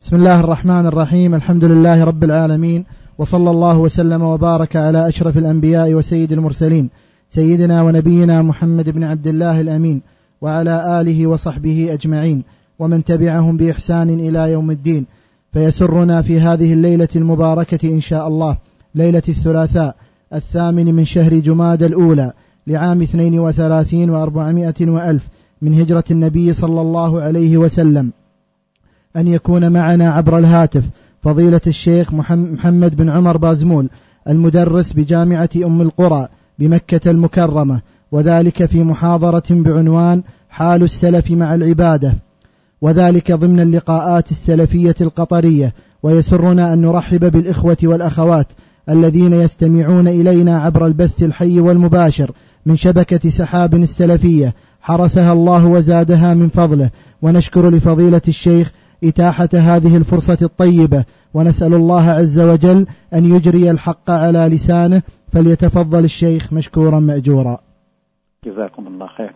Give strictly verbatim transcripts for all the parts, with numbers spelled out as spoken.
بسم الله الرحمن الرحيم. الحمد لله رب العالمين، وصلى الله وسلم وبارك على أشرف الأنبياء وسيد المرسلين سيدنا ونبينا محمد بن عبد الله الأمين، وعلى آله وصحبه أجمعين، ومن تبعهم بإحسان إلى يوم الدين. فيسرنا في هذه الليلة المباركة إن شاء الله، ليلة الثلاثاء الثامن من شهر جماد الأولى لعام اثنين وثلاثين وأربعمائة وألف من هجرة النبي صلى الله عليه وسلم، أن يكون معنا عبر الهاتف فضيلة الشيخ محمد بن عمر بازمول، المدرس بجامعة أم القرى بمكة المكرمة، وذلك في محاضرة بعنوان حال السلف مع العبادة، وذلك ضمن اللقاءات السلفية القطرية. ويسرنا أن نرحب بالإخوة والأخوات الذين يستمعون إلينا عبر البث الحي والمباشر من شبكة سحاب السلفية، حرسها الله وزادها من فضله. ونشكر لفضيلة الشيخ إتاحة هذه الفرصة الطيبة، ونسأل الله عز وجل أن يجري الحق على لسانه. فليتفضل الشيخ مشكورا مأجورا. جزاكم الله خير.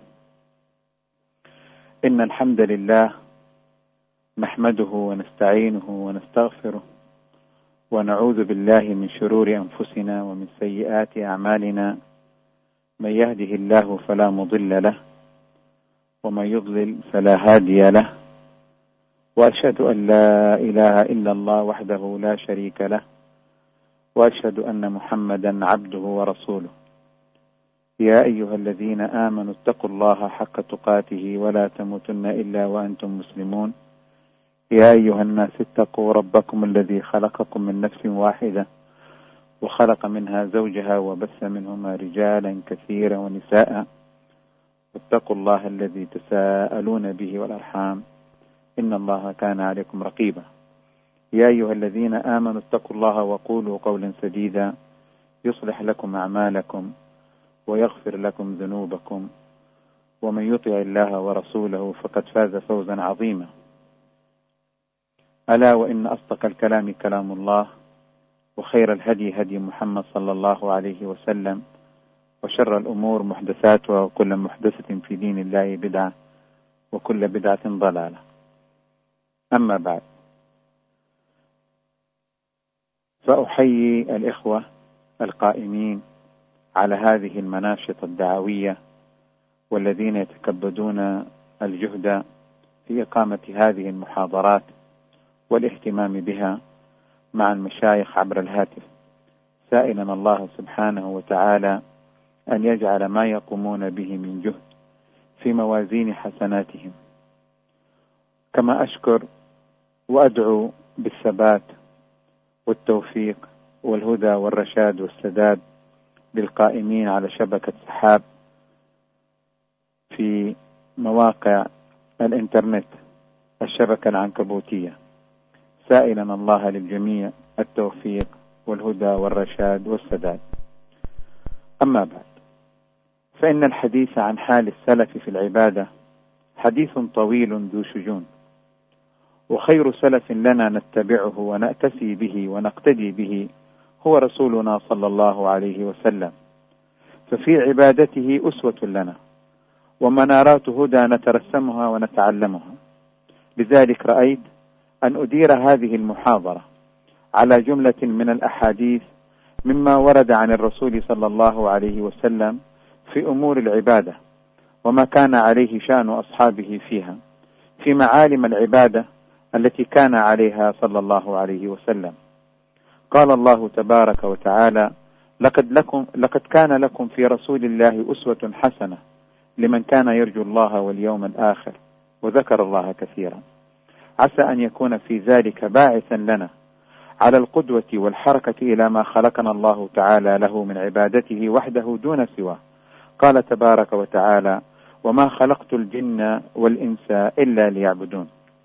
إن الحمد لله نحمده ونستعينه ونستغفره، ونعوذ بالله من شرور أنفسنا ومن سيئات أعمالنا. من يهده الله فلا مضل له، ومن يضلل فلا هادي له. وأشهد أن لا إله إلا الله وحده لا شريك له، وأشهد أن محمدا عبده ورسوله. يا أيها الذين آمنوا اتقوا الله حق تقاته ولا تموتن إلا وأنتم مسلمون. يا أيها الناس اتقوا ربكم الذي خلقكم من نفس واحدة، وخلق منها زوجها، وبث منهما رجالا كثيرا ونساء. واتقوا الله الذي تساءلون به والأرحام، إن الله كان عليكم رقيبا. يا أيها الذين آمنوا اتقوا الله وقولوا قولا سديدا يصلح لكم أعمالكم ويغفر لكم ذنوبكم، ومن يطع الله ورسوله فقد فاز فوزا عظيما. ألا وإن أصدق الكلام كلام الله، وخير الهدي هدي محمد صلى الله عليه وسلم، وشر الأمور محدثاتها، وكل محدثة في دين الله بدعة، وكل بدعة ضلالة. أما بعد، فأحيي الإخوة القائمين على هذه المناشط الدعوية، والذين يتكبدون الجهد في إقامة هذه المحاضرات والاهتمام بها مع المشايخ عبر الهاتف، سائلا الله سبحانه وتعالى أن يجعل ما يقومون به من جهد في موازين حسناتهم. كما أشكر وأدعو بالثبات والتوفيق والهدى والرشاد والسداد للقائمين على شبكة سحاب في مواقع الإنترنت، الشبكة العنكبوتية، سائلا الله للجميع التوفيق والهدى والرشاد والسداد. أما بعد، فإن الحديث عن حال السلف في العبادة حديث طويل ذو شجون، وخير سلف لنا نتبعه ونأتسي به ونقتدي به هو رسولنا صلى الله عليه وسلم، ففي عبادته أسوة لنا ومنارات هدى نترسمها ونتعلمها. لذلك رأيت أن أدير هذه المحاضرة على جملة من الأحاديث مما ورد عن الرسول صلى الله عليه وسلم في أمور العبادة، وما كان عليه شأن أصحابه فيها، في معالم العبادة التي كان عليها صلى الله عليه وسلم. قال الله تبارك وتعالى: لقد, لكم لقد كان لكم في رسول الله أسوة حسنة لمن كان يرجو الله واليوم الآخر وذكر الله كثيرا. عسى أن يكون في ذلك باعثا لنا على القدوة والحركة إلى ما خلقنا الله تعالى له من عبادته وحده دون سواه. قال تبارك وتعالى: وما خلقت الجن والإنس إلا ليعبدون.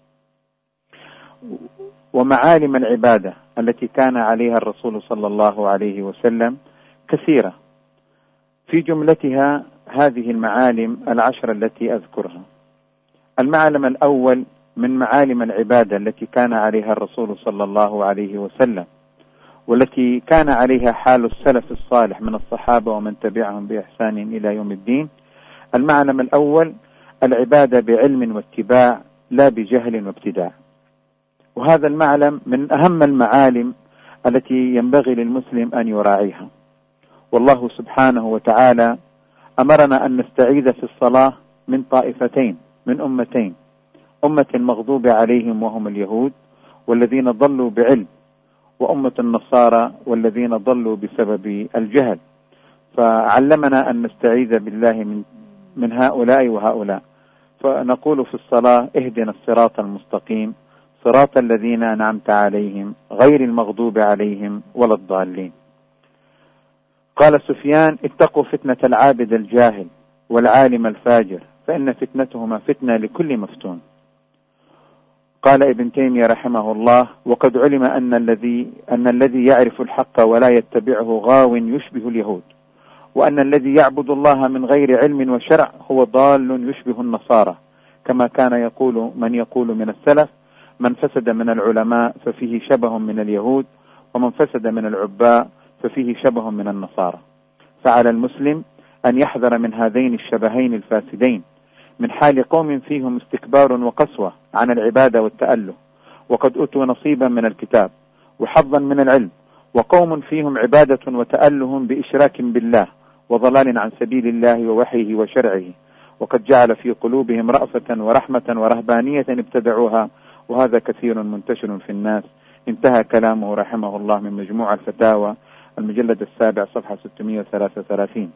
ومعالم العبادة التي كان عليها الرسول صلى الله عليه وسلم كثيرة، في جملتها هذه المعالم العشر التي أذكرها. المعلم الأول من معالم العبادة التي كان عليها الرسول صلى الله عليه وسلم، والتي كان عليها حال السلف الصالح من الصحابة ومن تبعهم بإحسان إلى يوم الدين. المعلم الأول العبادة بعلم واتباع، لا بجهل وابتداع. وهذا المعلم من أهم المعالم التي ينبغي للمسلم أن يراعيها. والله سبحانه وتعالى أمرنا أن نستعيذ في الصلاة من طائفتين، من أمتين: أمة المغضوب عليهم وهم اليهود والذين ضلوا بعلم، وأمة النصارى والذين ضلوا بسبب الجهل. فعلمنا أن نستعيذ بالله من من هؤلاء وهؤلاء. فنقول في الصلاة: اهدنا الصراط المستقيم صراط الذين أنعمت عليهم غير المغضوب عليهم ولا الضالين. قال سفيان: اتقوا فتنة العابد الجاهل والعالم الفاجر فإن فتنتهما فتنة لكل مفتون. قال ابن تيمية رحمه الله: وقد علم أن الذي أن الذي يعرف الحق ولا يتبعه غاو يشبه اليهود، وأن الذي يعبد الله من غير علم وشرع هو ضال يشبه النصارى، كما كان يقول من يقول من السلف: من فسد من العلماء ففيه شبه من اليهود، ومن فسد من العباء ففيه شبه من النصارى. فعلى المسلم أن يحذر من هذين الشبهين الفاسدين، من حال قوم فيهم استكبار وقسوة عن العبادة والتأله وقد أوتوا نصيبا من الكتاب وحظا من العلم، وقوم فيهم عبادة وتأله بإشراك بالله وضلال عن سبيل الله ووحيه وشرعه، وقد جعل في قلوبهم رأفة ورحمة ورهبانية ابتدعوها، وهذا كثير منتشر في الناس. انتهى كلامه رحمه الله من مجموع الفتاوى المجلد السابع صفحة ستمائة وثلاثة وثلاثين.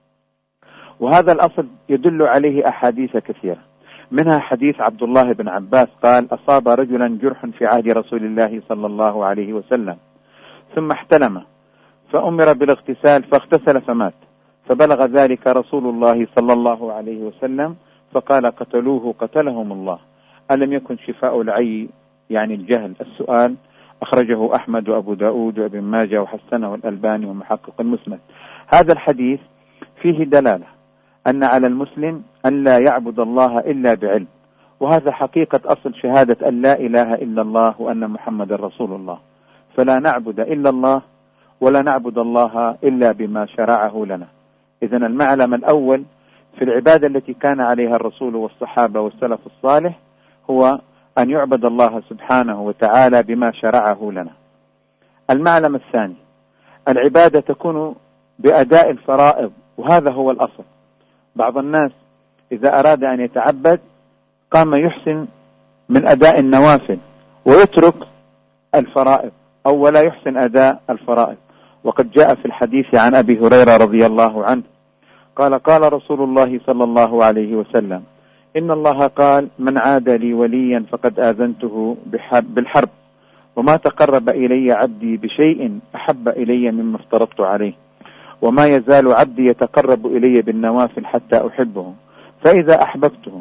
وهذا الأصل يدل عليه أحاديث كثيرة، منها حديث عبد الله بن عباس قال: أصاب رجلا جرح في عهد رسول الله صلى الله عليه وسلم ثم احتلم فأمر بالاغتسال فاغتسل فمات، فبلغ ذلك رسول الله صلى الله عليه وسلم فقال: قتلوه قتلهم الله، ألم يكن شفاء العي يعني الجهل؟ السؤال. أخرجه أحمد وأبو داود وابن ماجه وحسنه الألباني ومحقق المسند. هذا الحديث فيه دلالة أن على المسلم أن لا يعبد الله إلا بعلم، وهذا حقيقة أصل شهادة أن لا إله إلا الله وأن محمد رسول الله. فلا نعبد إلا الله ولا نعبد الله إلا بما شرعه لنا. إذن المعلم الأول في العبادة التي كان عليها الرسول والصحابة والسلف الصالح هو أن يعبد الله سبحانه وتعالى بما شرعه لنا. المعلم الثاني: العبادة تكون بأداء الفرائض، وهذا هو الأصل. بعض الناس إذا أراد أن يتعبد قام يحسن من أداء النوافل ويترك الفرائض، أو ولا يحسن أداء الفرائض. وقد جاء في الحديث عن أبي هريرة رضي الله عنه قال: قال رسول الله صلى الله عليه وسلم: إن الله قال: من عاد لي وليا فقد آذنته بالحرب، وما تقرب إلي عبدي بشيء أحب إلي مما افترضت عليه، وما يزال عبدي يتقرب إلي بالنوافل حتى أحبه، فإذا أحببته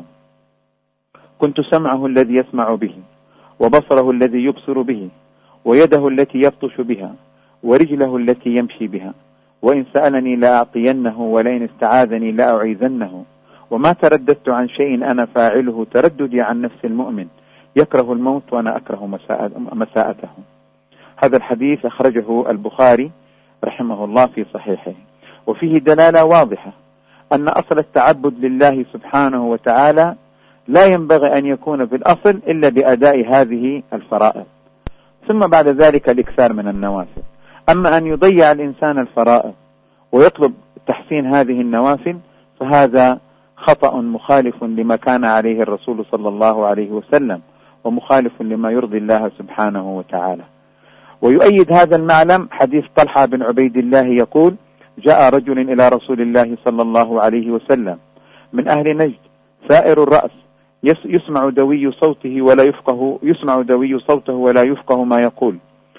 كنت سمعه الذي يسمع به، وبصره الذي يبصر به، ويده التي يبطش بها، ورجله التي يمشي بها، وإن سألني لأعطينه، ولئن استعاذني لأعيذنه، وما ترددت عن شيء أنا فاعله ترددي عن نفس المؤمن، يكره الموت وأنا أكره مساءته. هذا الحديث أخرجه البخاري رحمه الله في صحيحه، وفيه دلالة واضحة أن أصل التعبد لله سبحانه وتعالى لا ينبغي أن يكون في الأصل إلا بأداء هذه الفرائض، ثم بعد ذلك الإكثار من النوافل. أما أن يضيع الإنسان الفرائض ويطلب تحسين هذه النوافل فهذا خطأ مخالف لما كان عليه الرسول صلى الله عليه وسلم، ومخالف لما يرضي الله سبحانه وتعالى. ويؤيد هذا المعلم حديث طلحة بن عبيد الله يقول: جاء رجل إلى رسول الله صلى الله عليه وسلم من أهل نجد سائر الرأس، يسمع دوي صوته ولا يفقه يسمع دوي صوته ولا يفقه ما يقول،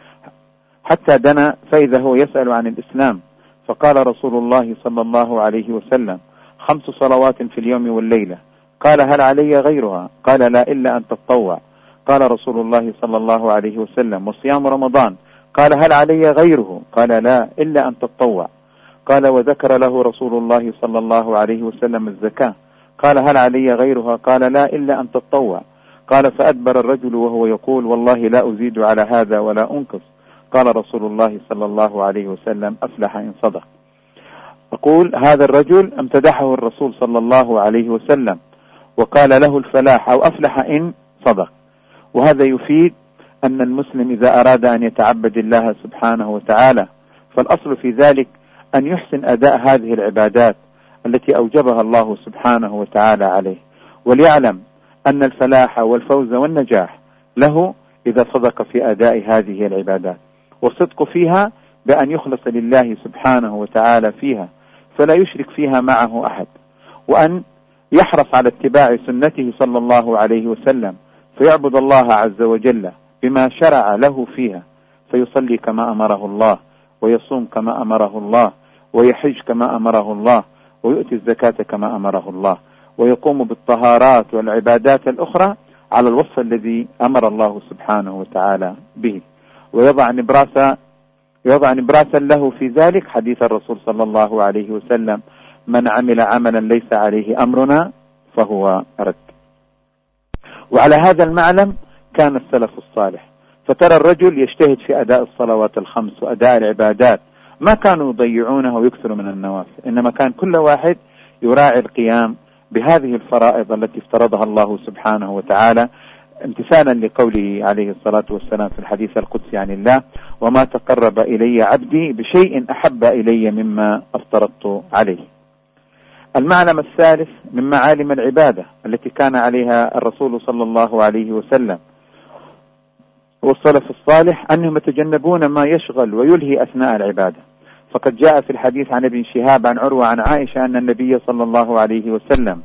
حتى دنا فإذا هو يسأل عن الإسلام، فقال رسول الله صلى الله عليه وسلم: خمس صلوات في اليوم والليلة. قال: هل علي غيرها؟ قال: لا إلا أن تتطوع. قال رسول الله صلى الله عليه وسلم: وصيام رمضان. قال: هل علي غيره؟ قال: لا إلا أن تتطوع. قال: وذكر له رسول الله صلى الله عليه وسلم الزكاة. قال: هل علي غيرها؟ قال: لا إلا أن تتطوع. قال: فأدبر الرجل وهو يقول: والله لا أزيد على هذا ولا أنقص. قال رسول الله صلى الله عليه وسلم: أفلح إن صدق. أقول هذا الرجل امتدحه الرسول صلى الله عليه وسلم وقال له الفلاح أو أفلح إن صدق، وهذا يفيد أن المسلم إذا أراد أن يتعبد الله سبحانه وتعالى فالأصل في ذلك أن يحسن أداء هذه العبادات التي أوجبها الله سبحانه وتعالى عليه، وليعلم أن الفلاح والفوز والنجاح له إذا صدق في أداء هذه العبادات، والصدق فيها بأن يخلص لله سبحانه وتعالى فيها فلا يشرك فيها معه أحد، وأن يحرص على اتباع سنته صلى الله عليه وسلم فيعبد الله عز وجل بما شرع له فيها، فيصلي كما أمره الله، ويصوم كما أمره الله، ويحج كما أمره الله، ويؤتي الزكاة كما أمره الله، ويقوم بالطهارات والعبادات الأخرى على الوصف الذي أمر الله سبحانه وتعالى به، ويضع نبراسا يضع نبراسا له في ذلك حديث الرسول صلى الله عليه وسلم: من عمل عملا ليس عليه أمرنا فهو رد. وعلى هذا المعلم كان السلف الصالح، فترى الرجل يجتهد في أداء الصلوات الخمس وأداء العبادات، ما كانوا يضيعونه ويكثروا من النوافل، إنما كان كل واحد يراعي القيام بهذه الفرائض التي افترضها الله سبحانه وتعالى، امتثالا لقوله عليه الصلاة والسلام في الحديث القدسي عن الله: وما تقرب إلي عبدي بشيء أحب إلي مما افترضت عليه. المعلم الثالث من معالم العبادة التي كان عليها الرسول صلى الله عليه وسلم والسلف الصالح أنهم يتجنبون ما يشغل ويلهي أثناء العبادة، فقد جاء في الحديث عن ابن شهاب عن عروة عن عائشة أن النبي صلى الله عليه وسلم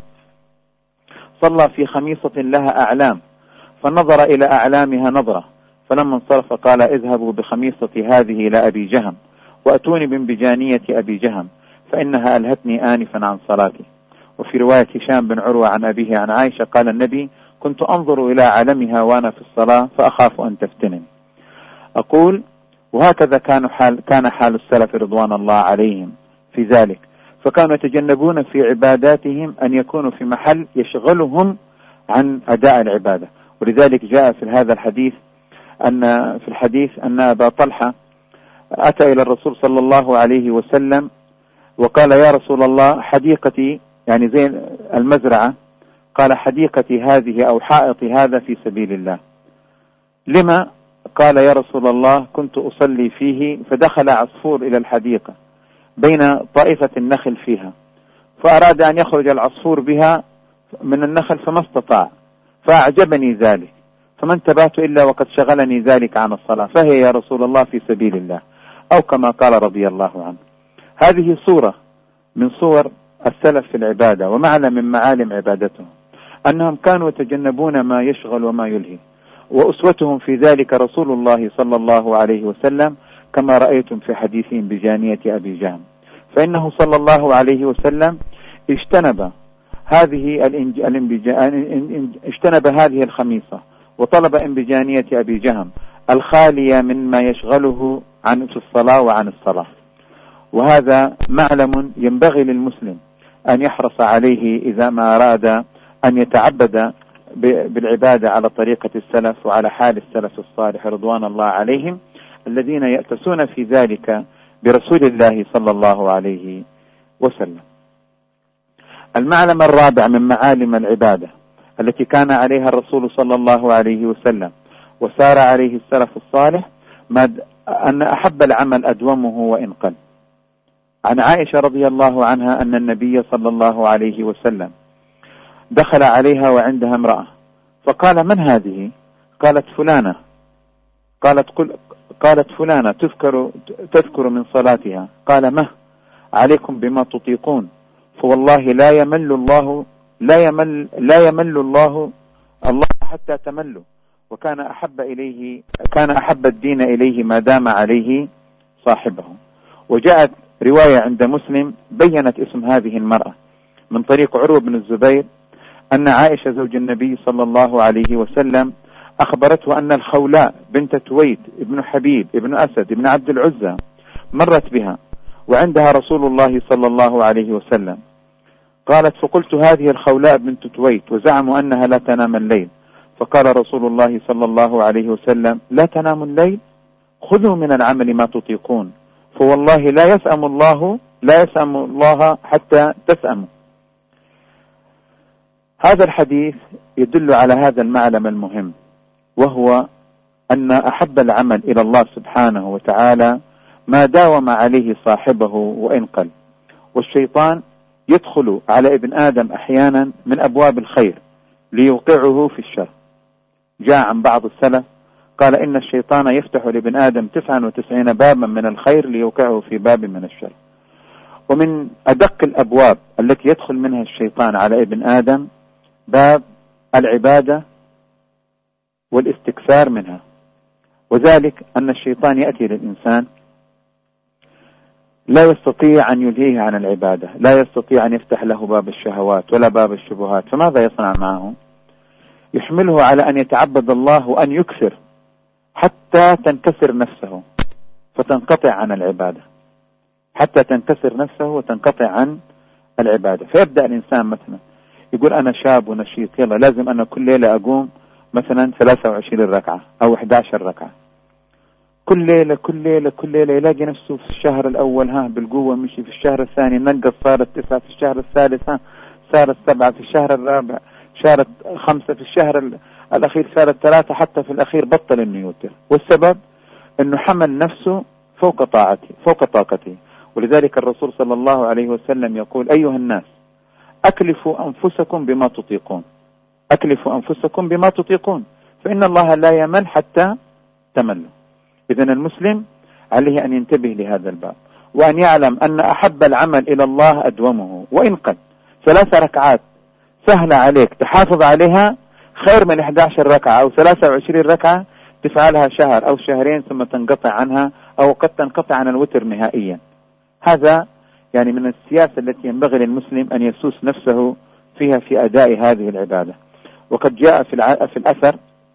صلى في خميصة لها أعلام، فنظر إلى أعلامها نظرة، فلما انصرف قال: اذهبوا بخميصتي هذه إلى أبي جهم وأتوني بانبجانية أبي جهم فإنها ألهتني آنفا عن صلاتي. وفي رواية هشام بن عروة عن أبيه عن عائشة قال النبي: كنت أنظر إلى علمها وأنا في الصلاة فأخاف أن تفتنني. أقول: وهكذا كان حال, كان حال السلف رضوان الله عليهم في ذلك، فكانوا يتجنبون في عباداتهم أن يكونوا في محل يشغلهم عن أداء العبادة. ولذلك جاء في هذا الحديث أن في الحديث أن أبا طلحة أتى إلى الرسول صلى الله عليه وسلم وقال: يا رسول الله، حديقتي يعني زي المزرعة، قال: حديقتي هذه أو حائطي هذا في سبيل الله. لما؟ قال: يا رسول الله، كنت أصلي فيه فدخل عصفور إلى الحديقة بين طائفة النخل فيها، فأراد أن يخرج العصفور بها من النخل فما استطاع، فأعجبني ذلك، فما انتبهت إلا وقد شغلني ذلك عن الصلاة، فهي يا رسول الله في سبيل الله، أو كما قال رضي الله عنه. هذه صورة من صور السلف في العبادة، ومعنى من معالم عبادتهم أنهم كانوا يتجنبون ما يشغل وما يلهي، وأسوتهم في ذلك رسول الله صلى الله عليه وسلم كما رأيتم في حديثهم بجانية أبي جهم، فإنه صلى الله عليه وسلم اجتنب هذه اجتنب هذه الخميصة وطلب انبجانية أبي جهم الخالية مما يشغله عن في الصلاة وعن الصلاة. وهذا معلم ينبغي للمسلم أن يحرص عليه إذا ما أراد أن يتعبد بالعبادة على طريقة السلف وعلى حال السلف الصالح رضوان الله عليهم، الذين يأتسون في ذلك برسول الله صلى الله عليه وسلم. المعلم الرابع من معالم العبادة التي كان عليها الرسول صلى الله عليه وسلم وسار عليه السلف الصالح أن أحب العمل أدومه وإن قل. عن عائشة رضي الله عنها أن النبي صلى الله عليه وسلم دخل عليها وعندها امرأة، فقال: من هذه؟ قالت: فلانة. قالت قل قالت فلانة تذكر تذكر من صلاتها. قال: ما عليكم بما تطيقون، فوالله لا يمل الله لا يمل لا يمل الله الله حتى تملوا. وكان أحب إليه كان أحب الدين إليه ما دام عليه صاحبه. وجاءت رواية عند مسلم بينت اسم هذه المرأة من طريق عروة بن الزبير أن عائشة زوج النبي صلى الله عليه وسلم أخبرته أن الخولاء بنت تويت ابن حبيب ابن أسد ابن عبد العزى مرت بها وعندها رسول الله صلى الله عليه وسلم. قالت: فقلت: هذه الخولاء بنت تويت، وزعموا أنها لا تنام الليل. فقال رسول الله صلى الله عليه وسلم: لا تنام الليل؟ خذوا من العمل ما تطيقون، فوالله لا يسأم الله لا يسأم الله حتى تسأموا. هذا الحديث يدل على هذا المعلم المهم، وهو أن أحب العمل إلى الله سبحانه وتعالى ما داوم عليه صاحبه وإن قل. والشيطان يدخل على ابن آدم أحيانا من أبواب الخير ليوقعه في الشر. جاء عن بعض السلف قال إن الشيطان يفتح لابن آدم تسعة وتسعين بابا من الخير ليوقعه في باب من الشر. ومن أدق الأبواب التي يدخل منها الشيطان على ابن آدم باب العبادة والاستكثار منها، وذلك أن الشيطان يأتي للإنسان لا يستطيع أن يلهيه عن العبادة، لا يستطيع أن يفتح له باب الشهوات ولا باب الشبهات، فماذا يصنع معه؟ يحمله على أن يتعبد الله وأن يكثر حتى تنكسر نفسه فتنقطع عن العبادة، حتى تنكسر نفسه وتنقطع عن العبادة. فيبدأ الإنسان مثلا يقول أنا شاب ونشيط، يلا لازم أنا كل ليلة أقوم مثلا ثلاثة وعشرين ركعة أو أحد عشر ركعة، كل ليلة كل ليلة كل ليلة يلاقي نفسه في الشهر الأول ها بالقوة مشي، في الشهر الثاني نقص صارت تسعة، في الشهر الثالث ها صارت سبعة، في الشهر الرابع صارت خمسة، في الشهر الأخير صارت ثلاثة، حتى في الأخير بطل إنه يوتر. والسبب إنه حمل نفسه فوق طاعته فوق طاقته. ولذلك الرسول صلى الله عليه وسلم يقول أيها الناس أكلفوا أنفسكم بما تطيقون، أكلفوا أنفسكم بما تطيقون فإن الله لا يمل حتى تملوا. إذن المسلم عليه أن ينتبه لهذا الباب، وأن يعلم أن أحب العمل إلى الله أدومه وإن قل. ثلاث ركعات سهلة عليك تحافظ عليها خير من أحد عشر ركعة أو ثلاثة وعشرين ركعة تفعلها شهر أو شهرين ثم تنقطع عنها، أو قد تنقطع عن الوتر نهائيا. هذا يعني من السياسة التي ينبغي للمسلم أن يسوس نفسه فيها في أداء هذه العبادة. وقد جاء في في الأثر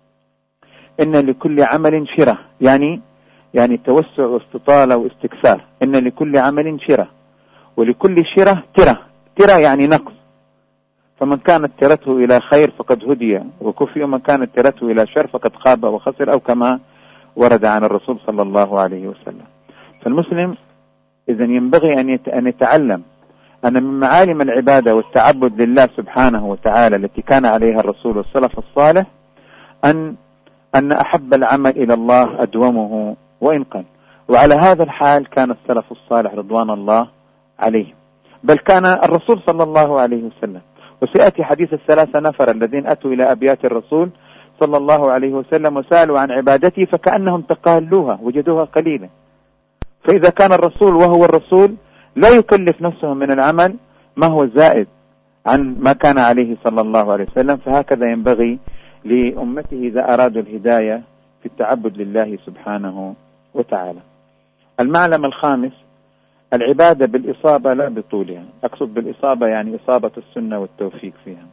إن لكل عمل شرة، يعني يعني توسع واستطالة واستكثار. إن لكل عمل شرة ولكل شرة ترة، ترة يعني نقص. فمن كانت ترته إلى خير فقد هدي وكفي، ومن كانت ترته إلى شر فقد خاب وخسر، أو كما ورد عن الرسول صلى الله عليه وسلم. فالمسلم إذن ينبغي أن يتعلم أن من معالم العبادة والتعبد لله سبحانه وتعالى التي كان عليها الرسول والسلف الصالح أن أن أحب العمل إلى الله أدومه وإن قل. وعلى هذا الحال كان السلف الصالح رضوان الله عليه، بل كان الرسول صلى الله عليه وسلم. وسيأتي حديث الثلاثة نفر الذين أتوا إلى أبيات الرسول صلى الله عليه وسلم وسألوا عن عبادته فكأنهم تقالوها وجدوها قليلا. فإذا كان الرسول وهو الرسول لا يكلف نفسه من العمل ما هو زائد عن ما كان عليه صلى الله عليه وسلم، فهكذا ينبغي لأمته إذا أرادوا الهداية في التعبد لله سبحانه وتعالى. المعلم الخامس العبادة بالإصابة لا بطولها. أقصد بالإصابة يعني إصابة السنة والتوفيق فيها.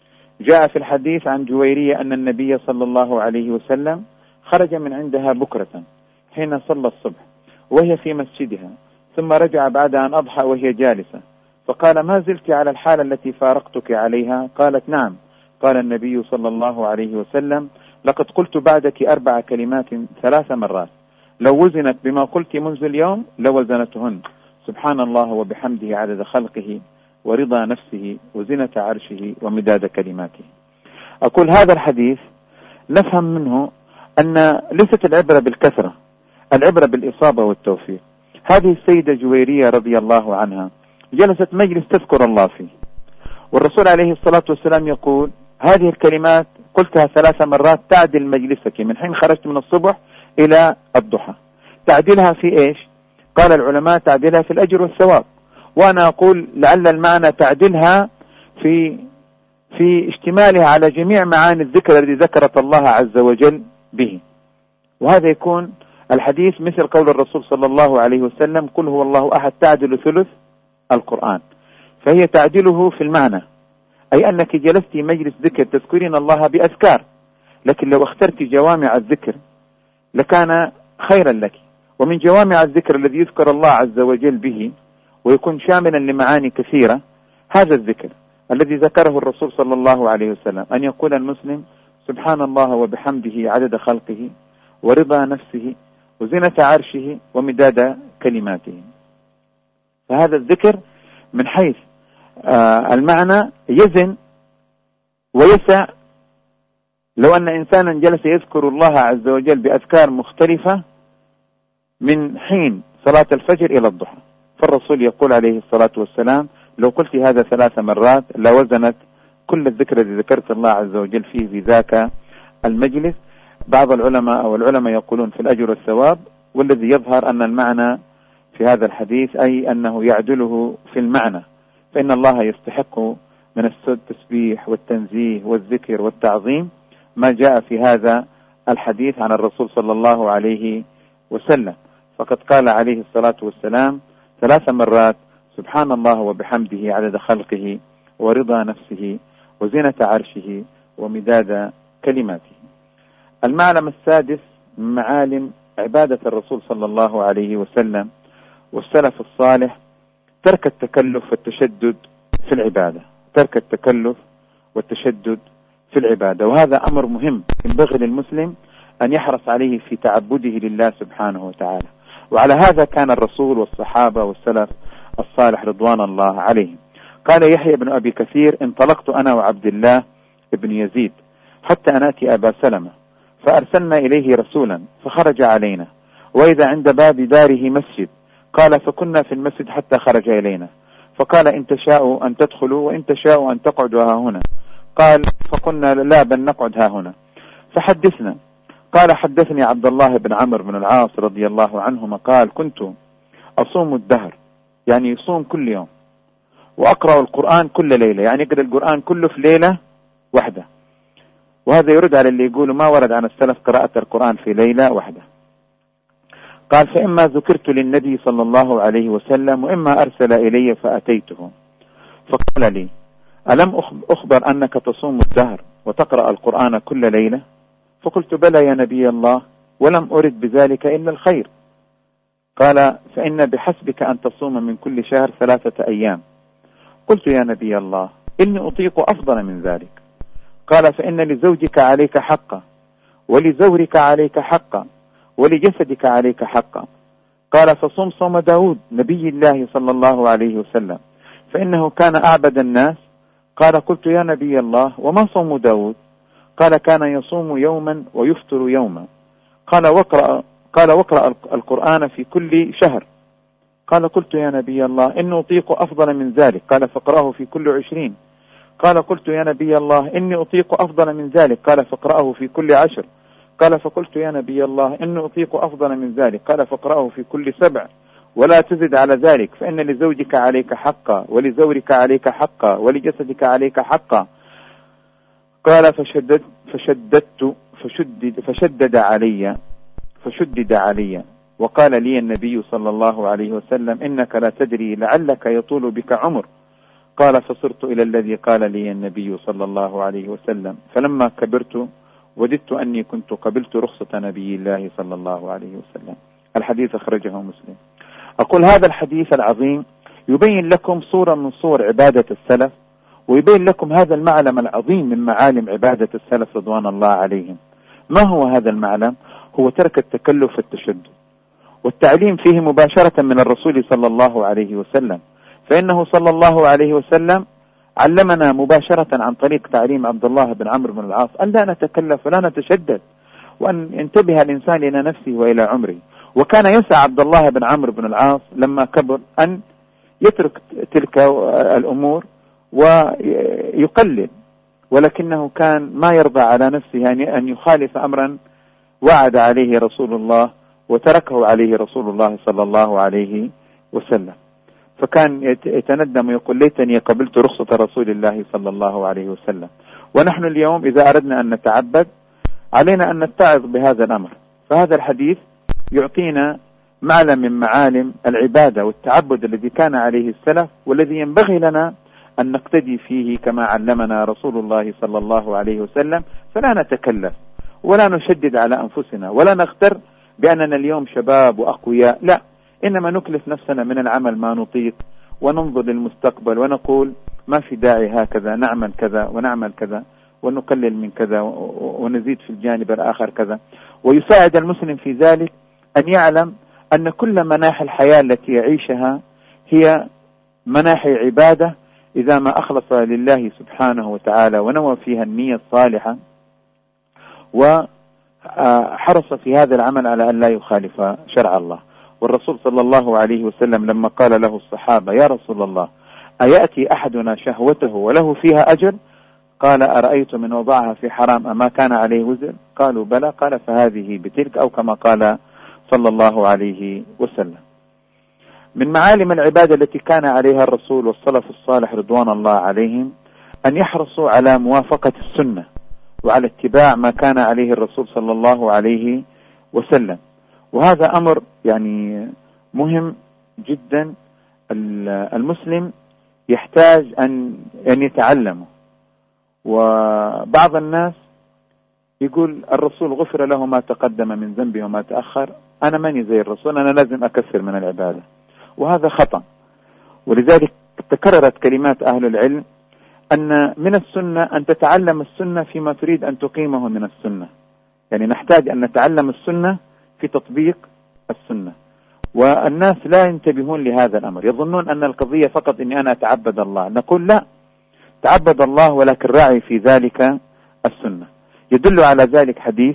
جاء في الحديث عن جويرية أن النبي صلى الله عليه وسلم خرج من عندها بكرة حين صلى الصبح وهي في مسجدها، ثم رجع بعد أن أضحى وهي جالسة، فقال ما زلت على الحالة التي فارقتك عليها؟ قالت نعم. قال النبي صلى الله عليه وسلم لقد قلت بعدك أربع كلمات ثلاث مرات لو وزنت بما قلت منذ اليوم لوزنتهن: سبحان الله وبحمده عدد خلقه ورضا نفسه وزنة عرشه ومداد كلماته. أقول هذا الحديث نفهم منه أن ليست العبرة بالكثرة، العبرة بالإصابة والتوفيق. هذه السيدة جويرية رضي الله عنها جلست مجلس تذكر الله فيه، والرسول عليه الصلاة والسلام يقول هذه الكلمات قلتها ثلاث مرات تعدل مجلسك من حين خرجت من الصبح إلى الضحى. تعدلها في إيش؟ قال العلماء تعدلها في الأجر والثواب، وأنا أقول لعل المعنى تعدلها في في اشتمالها على جميع معاني الذكر الذي ذكرت الله عز وجل به. وهذا يكون الحديث مثل قول الرسول صلى الله عليه وسلم قل هو الله أحد تعدل ثلث القرآن. فهي تعدله في المعنى، أي أنك جلست مجلس ذكر تذكرين الله بأذكار، لكن لو اخترت جوامع الذكر لكان خيرا لك. ومن جوامع الذكر الذي يذكر الله عز وجل به ويكون شاملا لمعاني كثيرة هذا الذكر الذي ذكره الرسول صلى الله عليه وسلم، أن يقول المسلم سبحان الله وبحمده عدد خلقه ورضا نفسه وزنة عرشه ومداد كلماته. فهذا الذكر من حيث آه المعنى يزن ويسع لو أن إنسانا جلس يذكر الله عز وجل بأذكار مختلفة من حين صلاة الفجر إلى الضحى، فالرسول يقول عليه الصلاة والسلام لو قلت هذا ثلاث مرات لوزنت كل الذكر الذي ذكرت الله عز وجل فيه في ذاك المجلس. بعض العلماء أو العلماء يقولون في الأجر والثواب، والذي يظهر أن المعنى في هذا الحديث أي أنه يعدله في المعنى، فإن الله يستحق من التسبيح والتنزيه والذكر والتعظيم ما جاء في هذا الحديث عن الرسول صلى الله عليه وسلم. فقد قال عليه الصلاة والسلام ثلاث مرات سبحان الله وبحمده عدد خلقه ورضا نفسه وزنة عرشه ومداد كلماته. المعلم السادس من معالم عبادة الرسول صلى الله عليه وسلم والسلف الصالح ترك التكلف والتشدد في العبادة، ترك التكلف والتشدد في العبادة، وهذا أمر مهم ينبغي للمسلم أن يحرص عليه في تعبده لله سبحانه وتعالى. وعلى هذا كان الرسول والصحابة والسلف الصالح رضوان الله عليهم. قال يحيى بن أبي كثير انطلقت أنا وعبد الله بن يزيد حتى نأتي أبا سلمة فأرسلنا إليه رسولا فخرج علينا وإذا عند باب داره مسجد، قال فكنا في المسجد حتى خرج إلينا فقال إن تشاءوا أن تدخلوا وإن تشاءوا أن تقعدوا ها هنا. قال فقلنا لا بل نقعد ها هنا. فحدثنا قال حدثني عبد الله بن عمرو بن العاص رضي الله عنهما قال كنت أصوم الدهر، يعني يصوم كل يوم، وأقرأ القرآن كل ليلة، يعني يقرأ القرآن كله في ليلة واحدة. وهذا يرد على اللي يقولوا ما ورد عن السلف قراءة القرآن في ليلة واحدة. قال فإما ذكرت للنبي صلى الله عليه وسلم وإما أرسل إلي فأتيته فقال لي ألم أخبر أنك تصوم الدهر وتقرأ القرآن كل ليلة؟ فقلت بلى يا نبي الله ولم أرد بذلك إلا الخير. قال فإن بحسبك أن تصوم من كل شهر ثلاثة أيام. قلت يا نبي الله إني أطيق أفضل من ذلك. قال فإن لزوجك عليك حقا ولزورك عليك حقا ولجسدك عليك حقا. قال فصم صوم داود نبي الله صلى الله عليه وسلم فإنه كان أعبد الناس. قال قلت يا نبي الله وما صوم داود؟ قال كان يصوم يوما ويفطر يوما. قال وقرأ قال وقرأ القرآن في كل شهر. قال قلت يا نبي الله إني أطيق أفضل من ذلك. قال فاقرأه في كل عشرين. قال قلت يا نبي الله إني أطيق أفضل من ذلك. قال فاقرأه في كل عشر. قال فقلت يا نبي الله إني أطيق أفضل من ذلك. قال فاقرأه في كل سبع ولا تزد على ذلك فإن لزوجك عليك حقا ولزورك عليك حقا ولجسدك عليك حقا. قال فشدد فشددت فشدد فشدد علي فشدد علي وقال لي النبي صلى الله عليه وسلم إنك لا تدري لعلك يطول بك عمر. قال فصرت إلى الذي قال لي النبي صلى الله عليه وسلم فلما كبرت وددت أني كنت قبلت رخصة نبي الله صلى الله عليه وسلم. الحديث أخرجه مسلم. أقول هذا الحديث العظيم يبين لكم صورة من صور عبادة السلف، ويبين لكم هذا المعلم العظيم من معالم عبادة السلف رضوان الله عليهم. ما هو هذا المعلم؟ هو ترك التكلف والتشدد، والتعليم فيه مباشرة من الرسول صلى الله عليه وسلم، فإنه صلى الله عليه وسلم علمنا مباشرة عن طريق تعليم عبد الله بن عمرو بن العاص أن لا نتكلف ولا نتشدد، وأن ينتبه الإنسان إلى نفسه وإلى عمره. وكان يسعى عبد الله بن عمرو بن العاص لما كبر أن يترك تلك الأمور ويقلل، ولكنه كان ما يرضى على نفسه أن يخالف أمرا وعد عليه رسول الله وتركه عليه رسول الله صلى الله عليه وسلم. فكان يتندم ويقول ليتني قبلت رخصة رسول الله صلى الله عليه وسلم. ونحن اليوم إذا أردنا أن نتعبد علينا أن نتعظ بهذا الأمر. فهذا الحديث يعطينا معلم من معالم العبادة والتعبد الذي كان عليه السلف، والذي ينبغي لنا أن نقتدي فيه كما علمنا رسول الله صلى الله عليه وسلم. فلا نتكلف ولا نشدد على أنفسنا ولا نغتر بأننا اليوم شباب وأقوياء، لا، إنما نكلف نفسنا من العمل ما نطيق وننظر للمستقبل ونقول ما في داعي هكذا، نعمل كذا ونعمل كذا ونقلل من كذا ونزيد في الجانب الآخر كذا. ويساعد المسلم في ذلك أن يعلم أن كل مناحي الحياة التي يعيشها هي مناحي عبادة إذا ما أخلص لله سبحانه وتعالى ونوى فيها النية الصالحة وحرص في هذا العمل على أن لا يخالف شرع الله. والرسول صلى الله عليه وسلم لما قال له الصحابة: يا رسول الله، أيأتي أحدنا شهوته وله فيها أجر؟ قال: أرأيت من وضعها في حرام أما كان عليه وزر؟ قالوا: بلى. قال: فهذه بتلك، أو كما قال صلى الله عليه وسلم. من معالم العبادة التي كان عليها الرسول والسلف الصالح رضوان الله عليهم أن يحرصوا على موافقة السنة وعلى اتباع ما كان عليه الرسول صلى الله عليه وسلم. وهذا أمر يعني مهم جدا، المسلم يحتاج أن أن يتعلمه. وبعض الناس يقول: الرسول غفر له ما تقدم من ذنبه وما تأخر، أنا ماني زي الرسول، أنا لازم أكثر من العبادة. وهذا خطأ. ولذلك تكررت كلمات أهل العلم أن من السنة أن تتعلم السنة فيما تريد أن تقيمه من السنة. يعني نحتاج أن نتعلم السنة في تطبيق السنة. والناس لا ينتبهون لهذا الأمر، يظنون أن القضية فقط أني أنا أتعبد الله. نقول: لا، تعبد الله ولكن راعي في ذلك السنة. يدل على ذلك حديث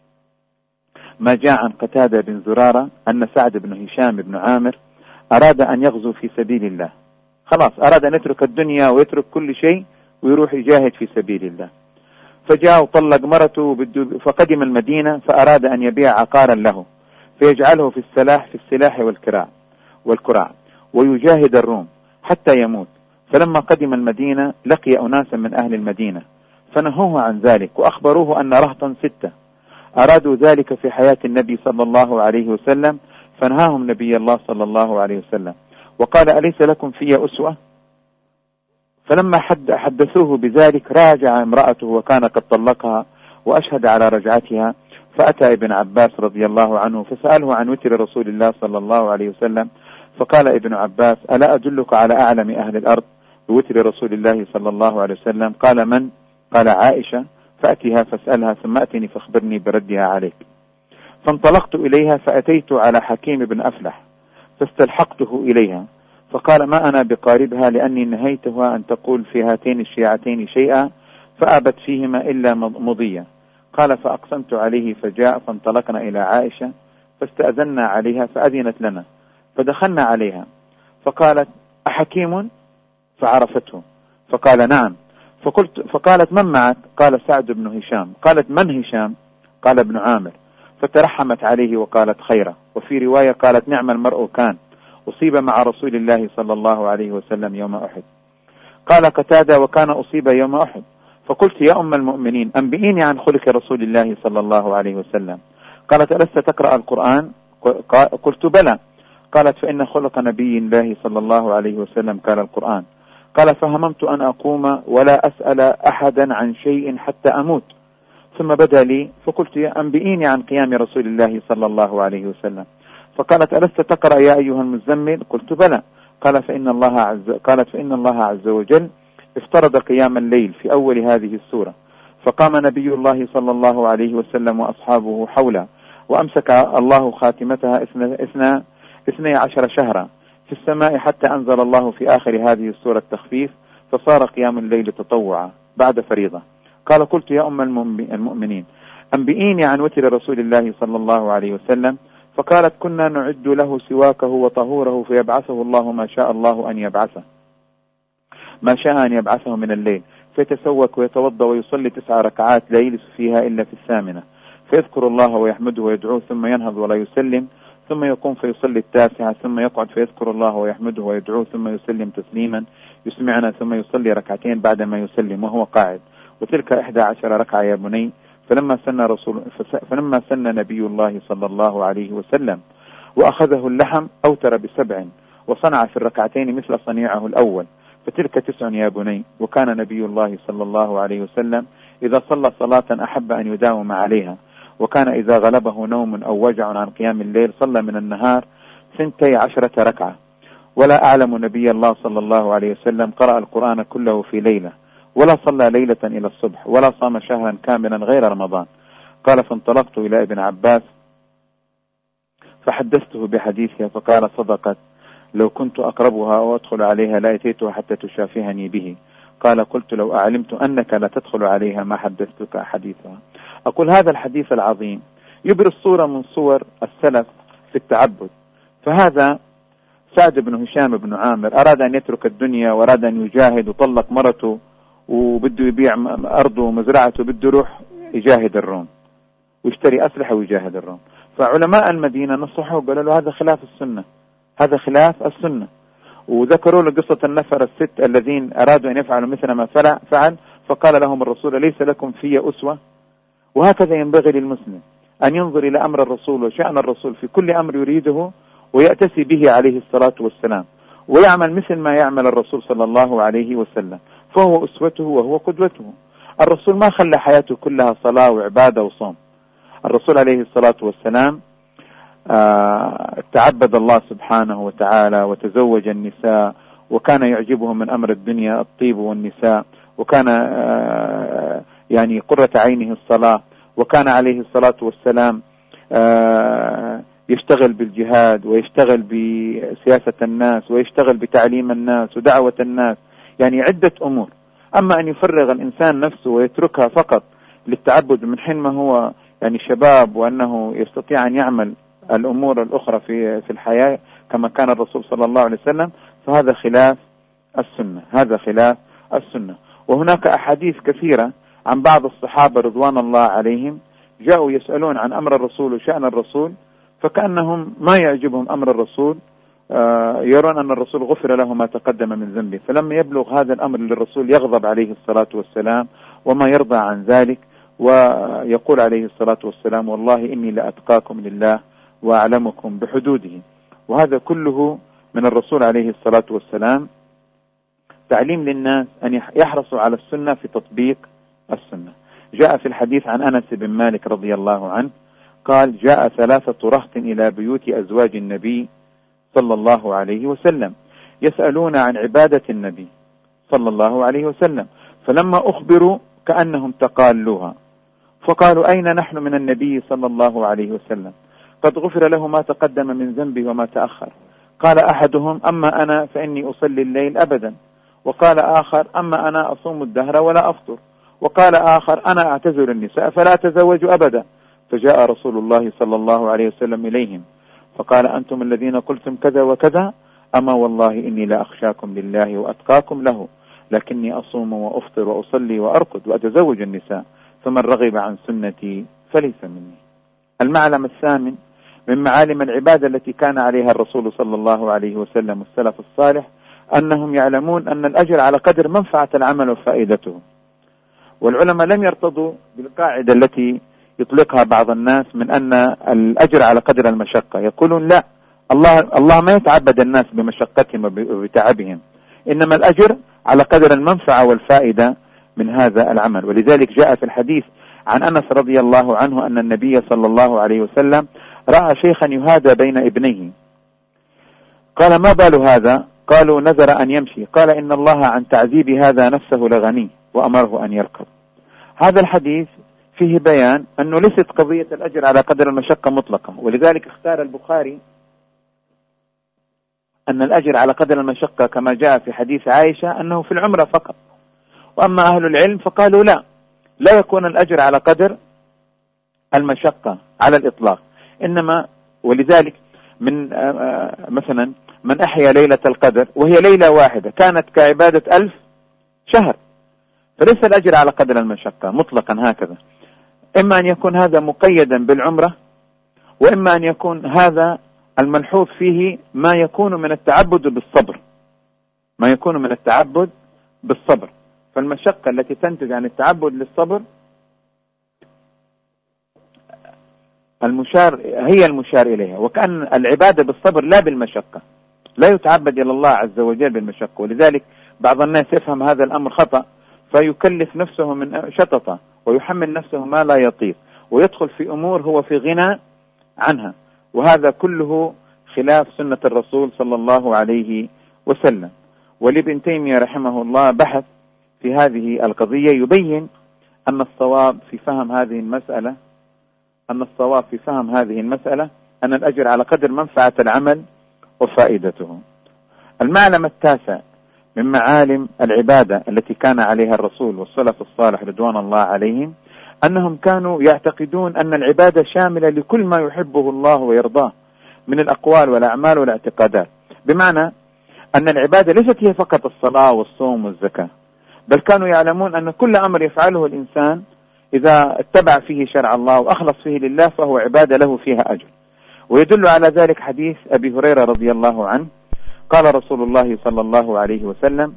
ما جاء عن قتادة بن زرارة أن سعد بن هشام بن عامر أراد أن يغزو في سبيل الله. خلاص أراد أن يترك الدنيا ويترك كل شيء ويروح يجاهد في سبيل الله. فجاء وطلق مرته فقدم المدينة، فأراد أن يبيع عقارا له فيجعله في السلاح في السلاح والكراع والكراع ويجاهد الروم حتى يموت. فلما قدم المدينة لقي أناسا من أهل المدينة فنهوه عن ذلك، وأخبروه أن رهطا ستة أرادوا ذلك في حياة النبي صلى الله عليه وسلم، فنهاهم نبي الله صلى الله عليه وسلم وقال: أليس لكم في أسوة؟ فلما حد حدثوه بذلك راجع امرأته وكان قد طلقها وأشهد على رجعتها، فأتى ابن عباس رضي الله عنه فسأله عن وتر رسول الله صلى الله عليه وسلم، فقال ابن عباس: ألا أدلك على أعلم أهل الأرض بوتر رسول الله صلى الله عليه وسلم؟ قال: من؟ قال: عائشة. فأتيها فاسألها ثم أتني فاخبرني بردها عليك. فانطلقت إليها فأتيت على حكيم بن أفلح فاستلحقته إليها، فقال: ما أنا بقاربها لأني نهيتها أن تقول في هاتين الشيعتين شيئا فأبت فيهما إلا مضية. قال: فأقسمت عليه فجاء، فانطلقنا إلى عائشة فاستأذنا عليها فأذنت لنا، فدخلنا عليها فقالت: أحكيم؟ فعرفته فقال: نعم. فقلت فقالت: من معك؟ قال: سعد بن هشام. قالت: من هشام؟ قال: ابن عامر. فترحمت عليه وقالت: خيرا. وفي رواية قالت: نعم المرء كان، أصيب مع رسول الله صلى الله عليه وسلم يوم أحد. قال قتادة: وكان أصيب يوم أحد. فقلت: يا أم المؤمنين أنبئيني عن خلق رسول الله صلى الله عليه وسلم. قالت: ألست تقرأ القرآن؟ قلت: بلى. قالت: فإن خلق نبي الله صلى الله عليه وسلم كان القرآن. قال: فهممت أن أقوم ولا أسأل أحدا عن شيء حتى أموت، ثم بدا لي فقلت: يا أنبئيني عن قيام رسول الله صلى الله عليه وسلم. فقالت: ألست تقرأ يا أيها المزمل؟ قلت: بلى. قال فإن الله عز قالت: فإن الله عز وجل افترض قيام الليل في أول هذه السورة، فقام نبي الله صلى الله عليه وسلم وأصحابه حوله، وأمسك الله خاتمتها اثنى اثني عشر شهرا في السماء حتى أنزل الله في آخر هذه السورة التخفيف، فصار قيام الليل تطوعا بعد فريضة. قال: قلت: يا أم المؤمنين أنبئيني عن وتر رسول الله صلى الله عليه وسلم. فقالت: كنا نعد له سواكه وطهوره فيبعثه الله ما شاء الله أن يبعثه ما شاء أن يبعثه من الليل، فيتسوك ويتوضأ ويصلي تسع ركعات لا يجلس فيها إلا في الثامنة، فيذكر الله ويحمده ويدعوه ثم ينهض ولا يسلم، ثم يقوم فيصلي التاسعة، ثم يقعد فيذكر الله ويحمده ويدعوه ثم يسلم تسليما يسمعنا، ثم يصلي ركعتين بعد ما يسلم وهو قاعد، وتلك إحدى عشر ركعة يا بني. فلما سن رسول فلما سن نبي الله صلى الله عليه وسلم وأخذه اللحم أوتر بسبع، وصنع في الركعتين مثل صنيعه الأول، فتلك تسع يا بني. وكان نبي الله صلى الله عليه وسلم إذا صلى صلاة أحب أن يداوم عليها، وكان إذا غلبه نوم أو وجع عن قيام الليل صلى من النهار ثنتي عشرة ركعة. ولا أعلم نبي الله صلى الله عليه وسلم قرأ القرآن كله في ليلة، ولا صلى ليلة إلى الصبح، ولا صام شهرا كاملا غير رمضان. قال: فانطلقت إلى ابن عباس فحدثته بحديثها، فقال: صدقت، لو كنت أقربها أو أدخل عليها لأتيتها حتى تشافهني به. قال: قلت: لو أعلمت أنك لا تدخل عليها ما حدثتك حديثها. أقول هذا الحديث العظيم يبرز صورة من صور السلف في التعبد. فهذا سعد بن هشام بن عامر أراد أن يترك الدنيا وأراد أن يجاهد، وطلق مرته وبده يبيع أرضه ومزرعته، بده يروح يجاهد الروم ويشتري أسلحة ويجاهد الروم. فعلماء المدينة نصحوه قالوا له هذا خلاف السنة، هذا خلاف السنة. وذكروا له قصة النفر الست الذين أرادوا أن يفعلوا مثل ما فعل، فقال لهم الرسول ليس لكم في أسوة. وهكذا ينبغي للمسلم أن ينظر إلى أمر الرسول وشأن الرسول في كل أمر يريده ويأتسي به عليه الصلاة والسلام، ويعمل مثل ما يعمل الرسول صلى الله عليه وسلم، فهو أسوته وهو قدوته. الرسول ما خلى حياته كلها صلاة وعبادة وصوم. الرسول عليه الصلاة والسلام آه تعبد الله سبحانه وتعالى وتزوج النساء، وكان يعجبه من أمر الدنيا الطيب والنساء، وكان آه يعني قرة عينه الصلاة، وكان عليه الصلاة والسلام آه يشتغل بالجهاد ويشتغل بسياسة الناس ويشتغل بتعليم الناس ودعوة الناس، يعني عدة أمور. أما أن يفرغ الإنسان نفسه ويتركها فقط للتعبد من حين ما هو يعني شباب، وأنه يستطيع أن يعمل الأمور الأخرى في في الحياة كما كان الرسول صلى الله عليه وسلم، فهذا خلاف السنة، هذا خلاف السنة. وهناك أحاديث كثيرة عن بعض الصحابة رضوان الله عليهم جاءوا يسألون عن أمر الرسول وشأن الرسول، فكأنهم ما يعجبهم أمر الرسول، يرون أن الرسول غفر له ما تقدم من ذنبه. فلما يبلغ هذا الأمر للرسول يغضب عليه الصلاة والسلام وما يرضى عن ذلك، ويقول عليه الصلاة والسلام والله إني لأتقاكم لله وأعلمكم بحدوده. وهذا كله من الرسول عليه الصلاة والسلام تعليم للناس أن يحرصوا على السنة في تطبيق السنة. جاء في الحديث عن أنس بن مالك رضي الله عنه قال جاء ثلاثة رهط إلى بيوت أزواج النبي صلى الله عليه وسلم يسألون عن عبادة النبي صلى الله عليه وسلم، فلما أخبروا كأنهم تقالوها، فقالوا أين نحن من النبي صلى الله عليه وسلم؟ قد غفر له ما تقدم من ذنبه وما تأخر. قال أحدهم أما أنا فإني أصلي الليل أبدا، وقال آخر أما أنا أصوم الدهر ولا أفطر، وقال آخر أنا أعتزل النساء فلا أتزوج أبدا. فجاء رسول الله صلى الله عليه وسلم إليهم فقال أنتم الذين قلتم كذا وكذا، أما والله إني لا أخشاكم لله وأتقاكم له، لكني أصوم وأفطر وأصلي وأرقد وأتزوج النساء، فمن رغب عن سنتي فليس مني. المعلم الثامن من معالم العبادة التي كان عليها الرسول صلى الله عليه وسلم والسلف الصالح أنهم يعلمون أن الأجر على قدر منفعة العمل وفائدته. والعلماء لم يرتضوا بالقاعدة التي يطلقها بعض الناس من أن الأجر على قدر المشقة. يقولون لا، الله الله ما يتعبد الناس بمشقتهم وبتعبهم، إنما الأجر على قدر المنفعة والفائدة من هذا العمل. ولذلك جاء في الحديث عن أنس رضي الله عنه أن النبي صلى الله عليه وسلم رأى شيخا يهادى بين ابنيه، قال ما بال هذا؟ قالوا نذر أن يمشي، قال إن الله عن تعذيب هذا نفسه لغني وأمره أن يركض. هذا الحديث فيه بيان أنه ليست قضية الأجر على قدر المشقة مطلقة، ولذلك اختار البخاري أن الأجر على قدر المشقة كما جاء في حديث عائشة أنه في العمرة فقط. وأما أهل العلم فقالوا لا، لا يكون الأجر على قدر المشقة على الإطلاق، إنما ولذلك من مثلا من أحيا ليلة القدر وهي ليلة واحدة كانت كعبادة ألف شهر، فليس الأجر على قدر المشقة مطلقا هكذا. إما أن يكون هذا مقيدا بالعمرة، وإما أن يكون هذا الملحوظ فيه ما يكون من التعبد بالصبر، ما يكون من التعبد بالصبر. فالمشقة التي تنتج عن التعبد للصبر المشار هي المشار إليها، وكأن العبادة بالصبر لا بالمشقة، لا يتعبد إلى الله عز وجل بالمشقة. ولذلك بعض الناس يفهم هذا الأمر خطأ، فيكلف نفسه من شططة ويحمل نفسه ما لا يطيق، ويدخل في أمور هو في غنى عنها، وهذا كله خلاف سنة الرسول صلى الله عليه وسلم. ولابن تيمية رحمه الله بحث في هذه القضية يبين أن الصواب في فهم هذه المسألة أن الصواب في فهم هذه المسألة أن الأجر على قدر منفعة العمل وفائدته. المعلم التاسع من معالم العبادة التي كان عليها الرسول والسلف الصالح رضوان الله عليهم أنهم كانوا يعتقدون أن العبادة شاملة لكل ما يحبه الله ويرضاه من الأقوال والأعمال والاعتقادات، بمعنى أن العبادة ليست هي فقط الصلاة والصوم والزكاة، بل كانوا يعلمون أن كل أمر يفعله الإنسان إذا اتبع فيه شرع الله وأخلص فيه لله فهو عبادة له فيها أجر. ويدل على ذلك حديث أبي هريرة رضي الله عنه قال رسول الله صلى الله عليه وسلم: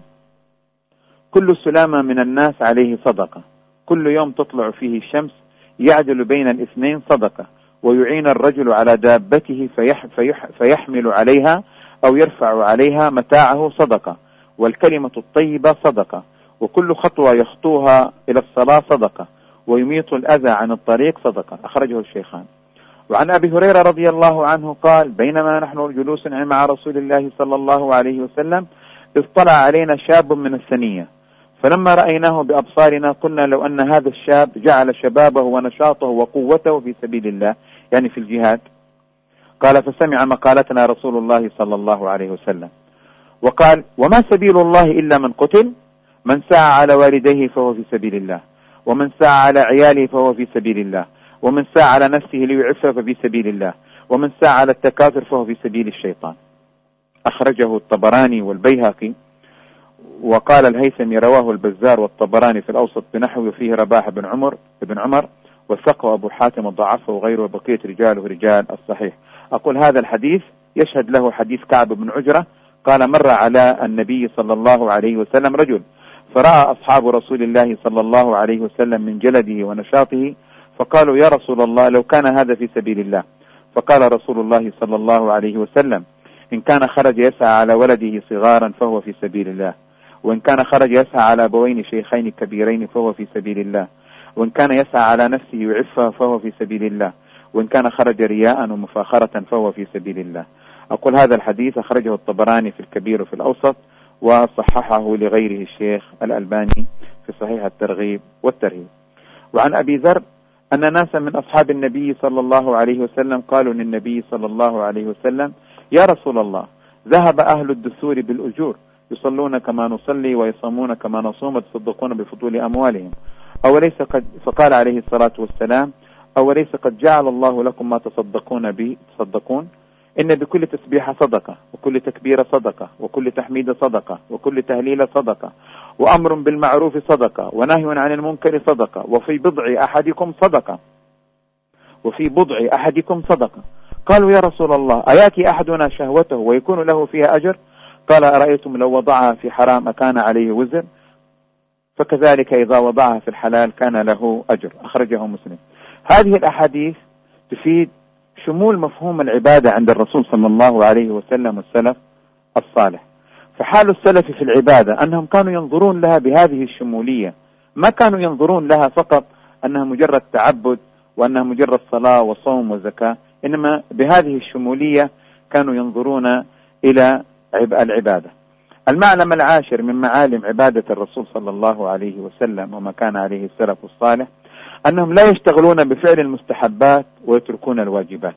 كل سلامة من الناس عليه صدقة، كل يوم تطلع فيه الشمس يعدل بين الاثنين صدقة، ويعين الرجل على دابته فيح فيح فيحمل عليها أو يرفع عليها متاعه صدقة، والكلمة الطيبة صدقة، وكل خطوة يخطوها إلى الصلاة صدقة، ويميط الأذى عن الطريق صدقة. أخرجه الشيخان. وعن أبي هريرة رضي الله عنه قال: بينما نحن جلوس مع رسول الله صلى الله عليه وسلم إذ طلع علينا شاب من الثنية، فلما رأيناه بأبصارنا قلنا لو أن هذا الشاب جعل شبابه ونشاطه وقوته في سبيل الله، يعني في الجهاد. قال: فسمع مقالتنا رسول الله صلى الله عليه وسلم وقال: وما سبيل الله إلا من قتل، من سعى على والديه فهو في سبيل الله، ومن سعى على عياله فهو في سبيل الله، ومن سعى على نفسه ليعفها ففي سبيل الله، ومن سعى على التكاثر فهو في سبيل الشيطان. أخرجه الطبراني والبيهقي. وقال الهيثمي: رواه البزار والطبراني في الأوسط بنحو فيه رباح بن عمر بن عمر وثقه أبو حاتم الضعفه وغيره، وبقية رجاله رجال الصحيح. أقول هذا الحديث يشهد له حديث كعب بن عجرة قال: مر على النبي صلى الله عليه وسلم رجل فرأى أصحاب رسول الله صلى الله عليه وسلم من جلده ونشاطه، فقالوا: يا رسول الله لو كان هذا في سبيل الله. فقال رسول الله صلى الله عليه وسلم: إن كان خرج يسعى على ولده صغارا فهو في سبيل الله، وإن كان خرج يسعى على أبوين شيخين كبيرين فهو في سبيل الله، وإن كان يسعى على نفسه يعفها فهو في سبيل الله، وإن كان خرج رياء ومفاخرة فهو في سبيل الله. أقول هذا الحديث أخرجه الطبراني في الكبير وفي الأوسط، وصححه لغيره الشيخ الألباني في صحيح الترغيب والترهيب. وعن أبي ذر أن ناسا من أصحاب النبي صلى الله عليه وسلم قالوا للنبي صلى الله عليه وسلم: يا رسول الله، ذهب أهل الدثور بالأجور، يصلون كما نصلي ويصومون كما نصوم ويتصدقون بفضول أموالهم، أوليس قد فقال عليه الصلاة والسلام: أوليس قد جعل الله لكم ما تصدقون به تصدقون؟ إن بكل تسبيحة صدقة، وكل تكبيرة صدقة، وكل تحميد صدقة، وكل تهليل صدقة، وأمر بالمعروف صدقة، ونهي عن المنكر صدقة، وفي بضع أحدكم صدقة وفي بضع أحدكم صدقة. قالوا: يا رسول الله، أياتي أحدنا شهوته ويكون له فيها أجر؟ قال: أرأيتم لو وضعها في حرام أكان عليه وزر؟ فكذلك إذا وضعها في الحلال كان له أجر. أخرجه مسلم. هذه الأحاديث تفيد شمول مفهوم العبادة عند الرسول صلى الله عليه وسلم والسلف الصالح. فحال السلف في العبادة أنهم كانوا ينظرون لها بهذه الشمولية، ما كانوا ينظرون لها فقط أنها مجرد تعبد وأنها مجرد صلاة وصوم وزكاة، إنما بهذه الشمولية كانوا ينظرون إلى العبادة. المعلم العاشر من معالم عبادة الرسول صلى الله عليه وسلم وما كان عليه السلف الصالح أنهم لا يشتغلون بفعل المستحبات ويتركون الواجبات.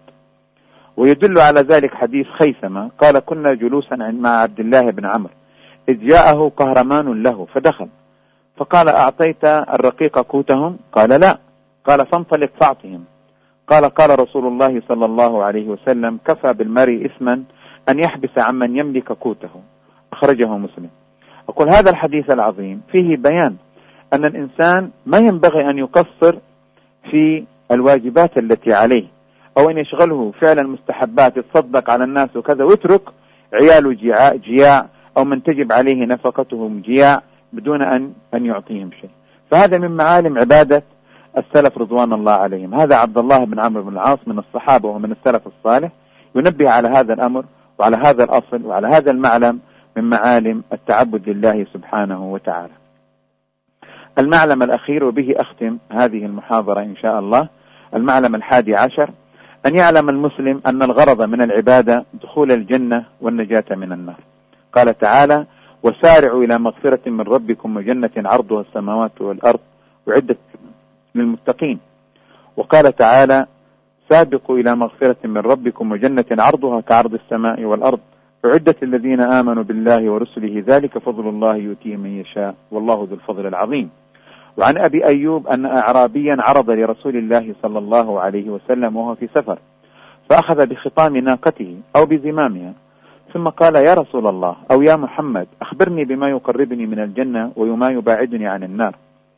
ويدل على ذلك حديث خيثمة قال: كنا جلوسا مع عبد الله بن عمرو إذ جاءه قهرمان له فدخل فقال: أعطيت الرقيق قوتهم؟ قال: لا. قال: فانطلق فاعطهم. قال: قال رسول الله صلى الله عليه وسلم: كفى بالمرء إثما أن يحبس عمن يملك قوته. أخرجه مسلم. أقول هذا الحديث العظيم فيه بيان أن الإنسان ما ينبغي أن يقصر في الواجبات التي عليه، أو أن يشغله فعل المستحبات، يتصدق على الناس وكذا، ويترك عياله جياع, جياع أو من تجب عليه نفقتهم جياع بدون أن أن يعطيهم شيء. فهذا من معالم عبادة السلف رضوان الله عليهم. هذا عبد الله بن عمرو بن العاص من الصحابة ومن السلف الصالح ينبه على هذا الأمر وعلى هذا الأصل وعلى هذا المعلم من معالم التعبد لله سبحانه وتعالى. المعلم الأخير وبه أختم هذه المحاضرة إن شاء الله، المعلم الحادي عشر: أن يعلم المسلم أن الغرض من العبادة دخول الجنة والنجاة من النار. قال تعالى: وسارعوا إلى مغفرة من ربكم وجنة عرضها السماوات والأرض أعدت للمتقين. وقال تعالى: سابقوا إلى مغفرة من ربكم وجنة عرضها كعرض السماء والأرض أعدت الذين آمنوا بالله ورسله ذلك فضل الله يؤتيه من يشاء والله ذو الفضل العظيم. وعن أبي أيوب أن أعرابيا عرض لرسول الله صلى الله عليه وسلم وهو في سفر، فأخذ بخطام ناقته أو بزمامها، ثم قال: يا رسول الله أو يا محمد، أخبرني بما يقربني من الجنة وما يباعدني عن النار.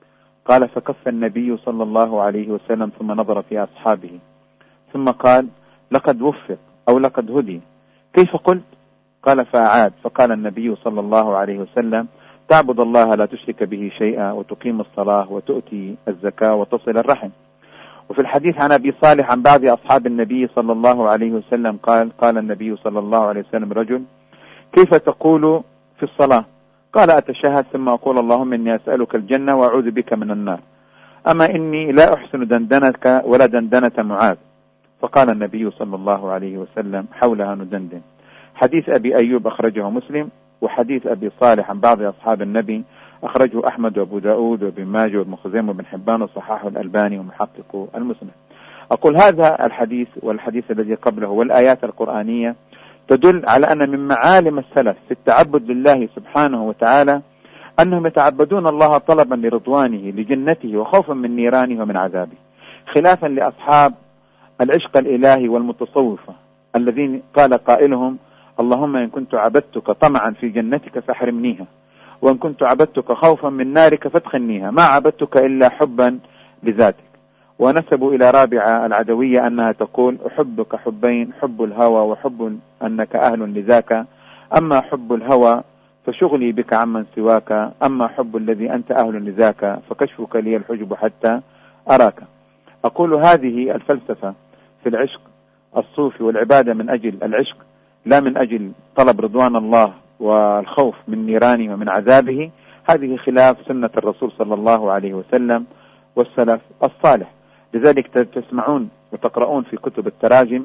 قال: فكف النبي صلى الله عليه وسلم ثم نظر في أصحابه ثم قال: لقد وفق أو لقد هدي. كيف قلت؟ قال: فأعاد. فقال النبي صلى الله عليه وسلم: تعبد الله لا تشرك به شيئا، وتقيم الصلاة، وتؤتي الزكاة، وتصل الرحم. وفي الحديث عن أبي صالح عن بعض أصحاب النبي صلى الله عليه وسلم قال: قال النبي صلى الله عليه وسلم: رجل: كيف تقول في الصلاة؟ قال: أتشهد ثم أقول اللهم إني أسألك الجنة وأعوذ بك من النار، أما إني لا أحسن دندنك ولا دندنة معاذ. فقال النبي صلى الله عليه وسلم: حولها ندندن. حديث أبي أيوب أخرجه مسلم، وحديث أبي صالح عن بعض أصحاب النبي أخرجه أحمد وأبو داود وابن ماجه وابن خزيمة وابن حبان وصححه الألباني ومحقق المسند. أقول هذا الحديث والحديث الذي قبله والآيات القرآنية تدل على أن من معالم السلف في التعبد لله سبحانه وتعالى أنهم يتعبدون الله طلبا لرضوانه لجنته وخوفا من نيرانه ومن عذابه، خلافا لأصحاب العشق الإلهي والمتصوفة الذين قال قائلهم: اللهم إن كنت عبدتك طمعا في جنتك فاحرمنيها، وإن كنت عبدتك خوفا من نارك فادخلنيها، ما عبدتك إلا حبا لذاتك. ونسبوا إلى رابعة العدوية أنها تقول: أحبك حبين، حب الهوى وحب أنك أهل لذاك، أما حب الهوى فشغلي بك عمن سواك، أما حب الذي أنت أهل لذاك فكشفك لي الحجب حتى أراك. أقول هذه الفلسفة في العشق الصوفي والعبادة من أجل العشق لا من أجل طلب رضوان الله والخوف من نيرانه ومن عذابه، هذه خلاف سنة الرسول صلى الله عليه وسلم والسلف الصالح. لذلك تسمعون وتقرؤون في كتب التراجم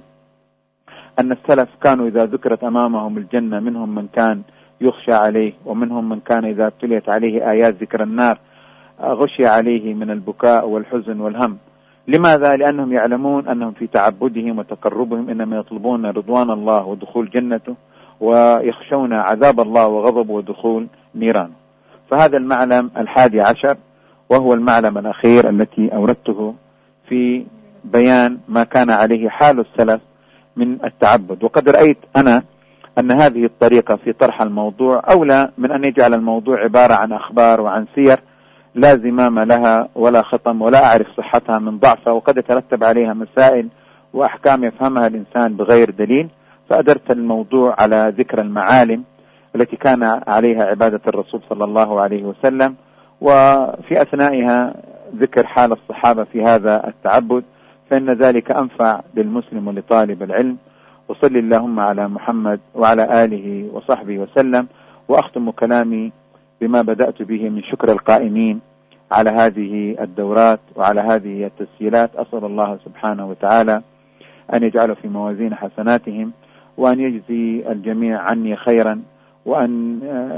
أن السلف كانوا إذا ذكرت أمامهم الجنة منهم من كان يخشى عليه، ومنهم من كان إذا ابتليت عليه آيات ذكر النار غشي عليه من البكاء والحزن والهم. لماذا؟ لأنهم يعلمون أنهم في تعبدهم وتقربهم إنما يطلبون رضوان الله ودخول جنته، ويخشون عذاب الله وغضبه ودخول نيرانه. فهذا المعلم الحادي عشر، وهو المعلم الأخير التي أوردته في بيان ما كان عليه حال السلف من التعبد. وقد رأيت أنا أن هذه الطريقة في طرح الموضوع أولى من أن يجعل الموضوع عبارة عن أخبار وعن سير لا زمام لها ولا خطم ولا أعرف صحتها من ضعفها، وقد يترتب عليها مسائل وأحكام يفهمها الإنسان بغير دليل. فأدرت الموضوع على ذكر المعالم التي كان عليها عبادة الرسول صلى الله عليه وسلم، وفي أثنائها ذكر حال الصحابة في هذا التعبد، فإن ذلك أنفع للمسلم ولطالب العلم. وصل اللهم على محمد وعلى آله وصحبه وسلم. وأختم كلامي بما بدأت به من شكر القائمين على هذه الدورات وعلى هذه التسجيلات. أسأل الله سبحانه وتعالى أن يجعله في موازين حسناتهم، وأن يجزي الجميع عني خيرا، وأن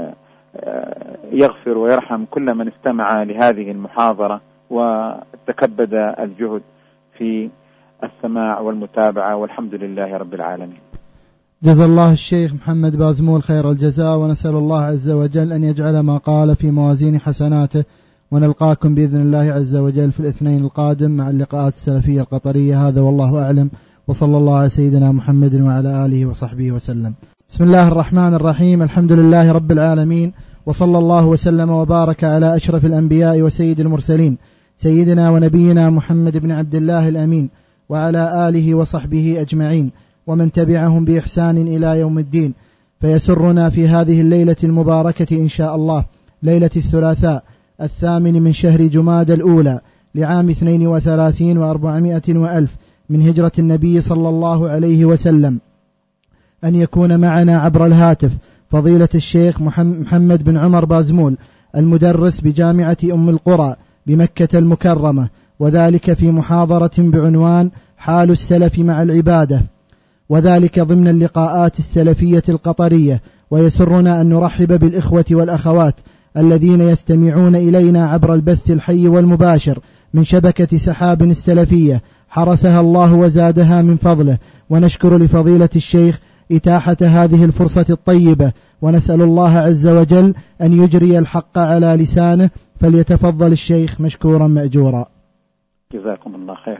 يغفر ويرحم كل من استمع لهذه المحاضرة وتكبد الجهد في السماع والمتابعة، والحمد لله رب العالمين. جزا الله الشيخ محمد بازمول خير الجزاء، ونسأل الله عز وجل أن يجعل ما قال في موازين حسناته، ونلقاكم بإذن الله عز وجل في الاثنين القادم مع اللقاءات السلفية القطرية. هذا والله أعلم، وصلى الله على سيدنا محمد وعلى آله وصحبه وسلم. بسم الله الرحمن الرحيم. الحمد لله رب العالمين، وصلى الله وسلم وبارك على أشرف الأنبياء وسيد المرسلين سيدنا ونبينا محمد بن عبد الله الأمين، وعلى آله وصحبه أجمعين، ومن تبعهم بإحسان إلى يوم الدين. فيسرنا في هذه الليلة المباركة إن شاء الله، ليلة الثلاثاء الثامن من شهر جماد الأولى لعام اثنين وثلاثين وأربعمائة وألف من هجرة النبي صلى الله عليه وسلم، أن يكون معنا عبر الهاتف فضيلة الشيخ محمد بن عمر بازمول المدرس بجامعة أم القرى بمكة المكرمة، وذلك في محاضرة بعنوان حال السلف مع العبادة، وذلك ضمن اللقاءات السلفية القطرية. ويسرنا أن نرحب بالإخوة والأخوات الذين يستمعون إلينا عبر البث الحي والمباشر من شبكة سحاب السلفية، حرسها الله وزادها من فضله. ونشكر لفضيلة الشيخ إتاحة هذه الفرصة الطيبة، ونسأل الله عز وجل أن يجري الحق على لسانه فليتفضل الشيخ مشكورا مأجورا. جزاكم الله خير.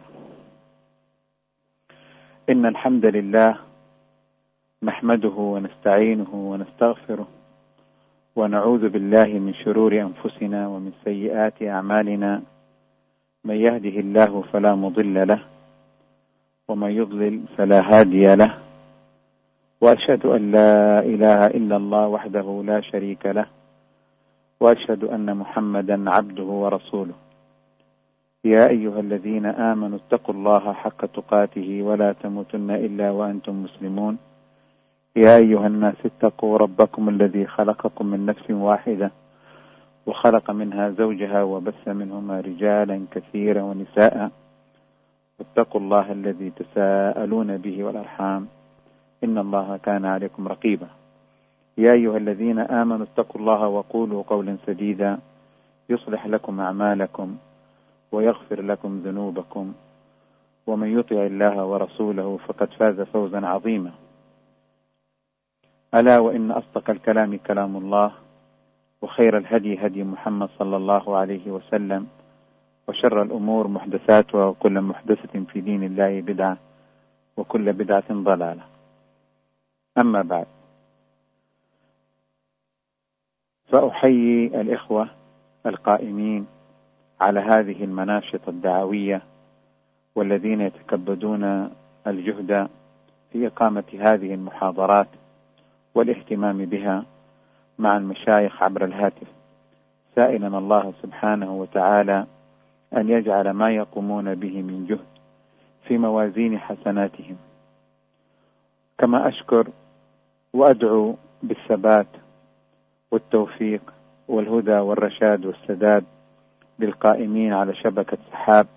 إن الحمد لله نحمده ونستعينه ونستغفره ونعوذ بالله من شرور أنفسنا ومن سيئات أعمالنا، من يهده الله فلا مضل له ومن يضلل فلا هادي له، وأشهد أن لا إله إلا الله وحده لا شريك له، وأشهد أن محمدا عبده ورسوله. يا أيها الذين آمنوا اتقوا الله حق تقاته ولا تموتن إلا وأنتم مسلمون. يا أيها الناس اتقوا ربكم الذي خلقكم من نفس واحدة وخلق منها زوجها وبث منهما رجالا كثيرا ونساء، واتقوا الله الذي تساءلون به والأرحام إن الله كان عليكم رقيبا. يا أيها الذين آمنوا اتقوا الله وقولوا قولا سديدا يصلح لكم أعمالكم ويغفر لكم ذنوبكم، ومن يطع الله ورسوله فقد فاز فوزا عظيما. ألا وإن أصدق الكلام كلام الله، وخير الهدي هدي محمد صلى الله عليه وسلم، وشر الأمور محدثاتها، وكل محدثة في دين الله بدعة، وكل بدعة ضلالة. أما بعد، فأحيي الإخوة القائمين على هذه المناشط الدعوية والذين يتكبدون الجهد في إقامة هذه المحاضرات والاهتمام بها مع المشايخ عبر الهاتف، سائلا الله سبحانه وتعالى أن يجعل ما يقومون به من جهد في موازين حسناتهم. كما أشكر وأدعو بالثبات والتوفيق والهدى والرشاد والسداد للقائمين على شبكة سحاب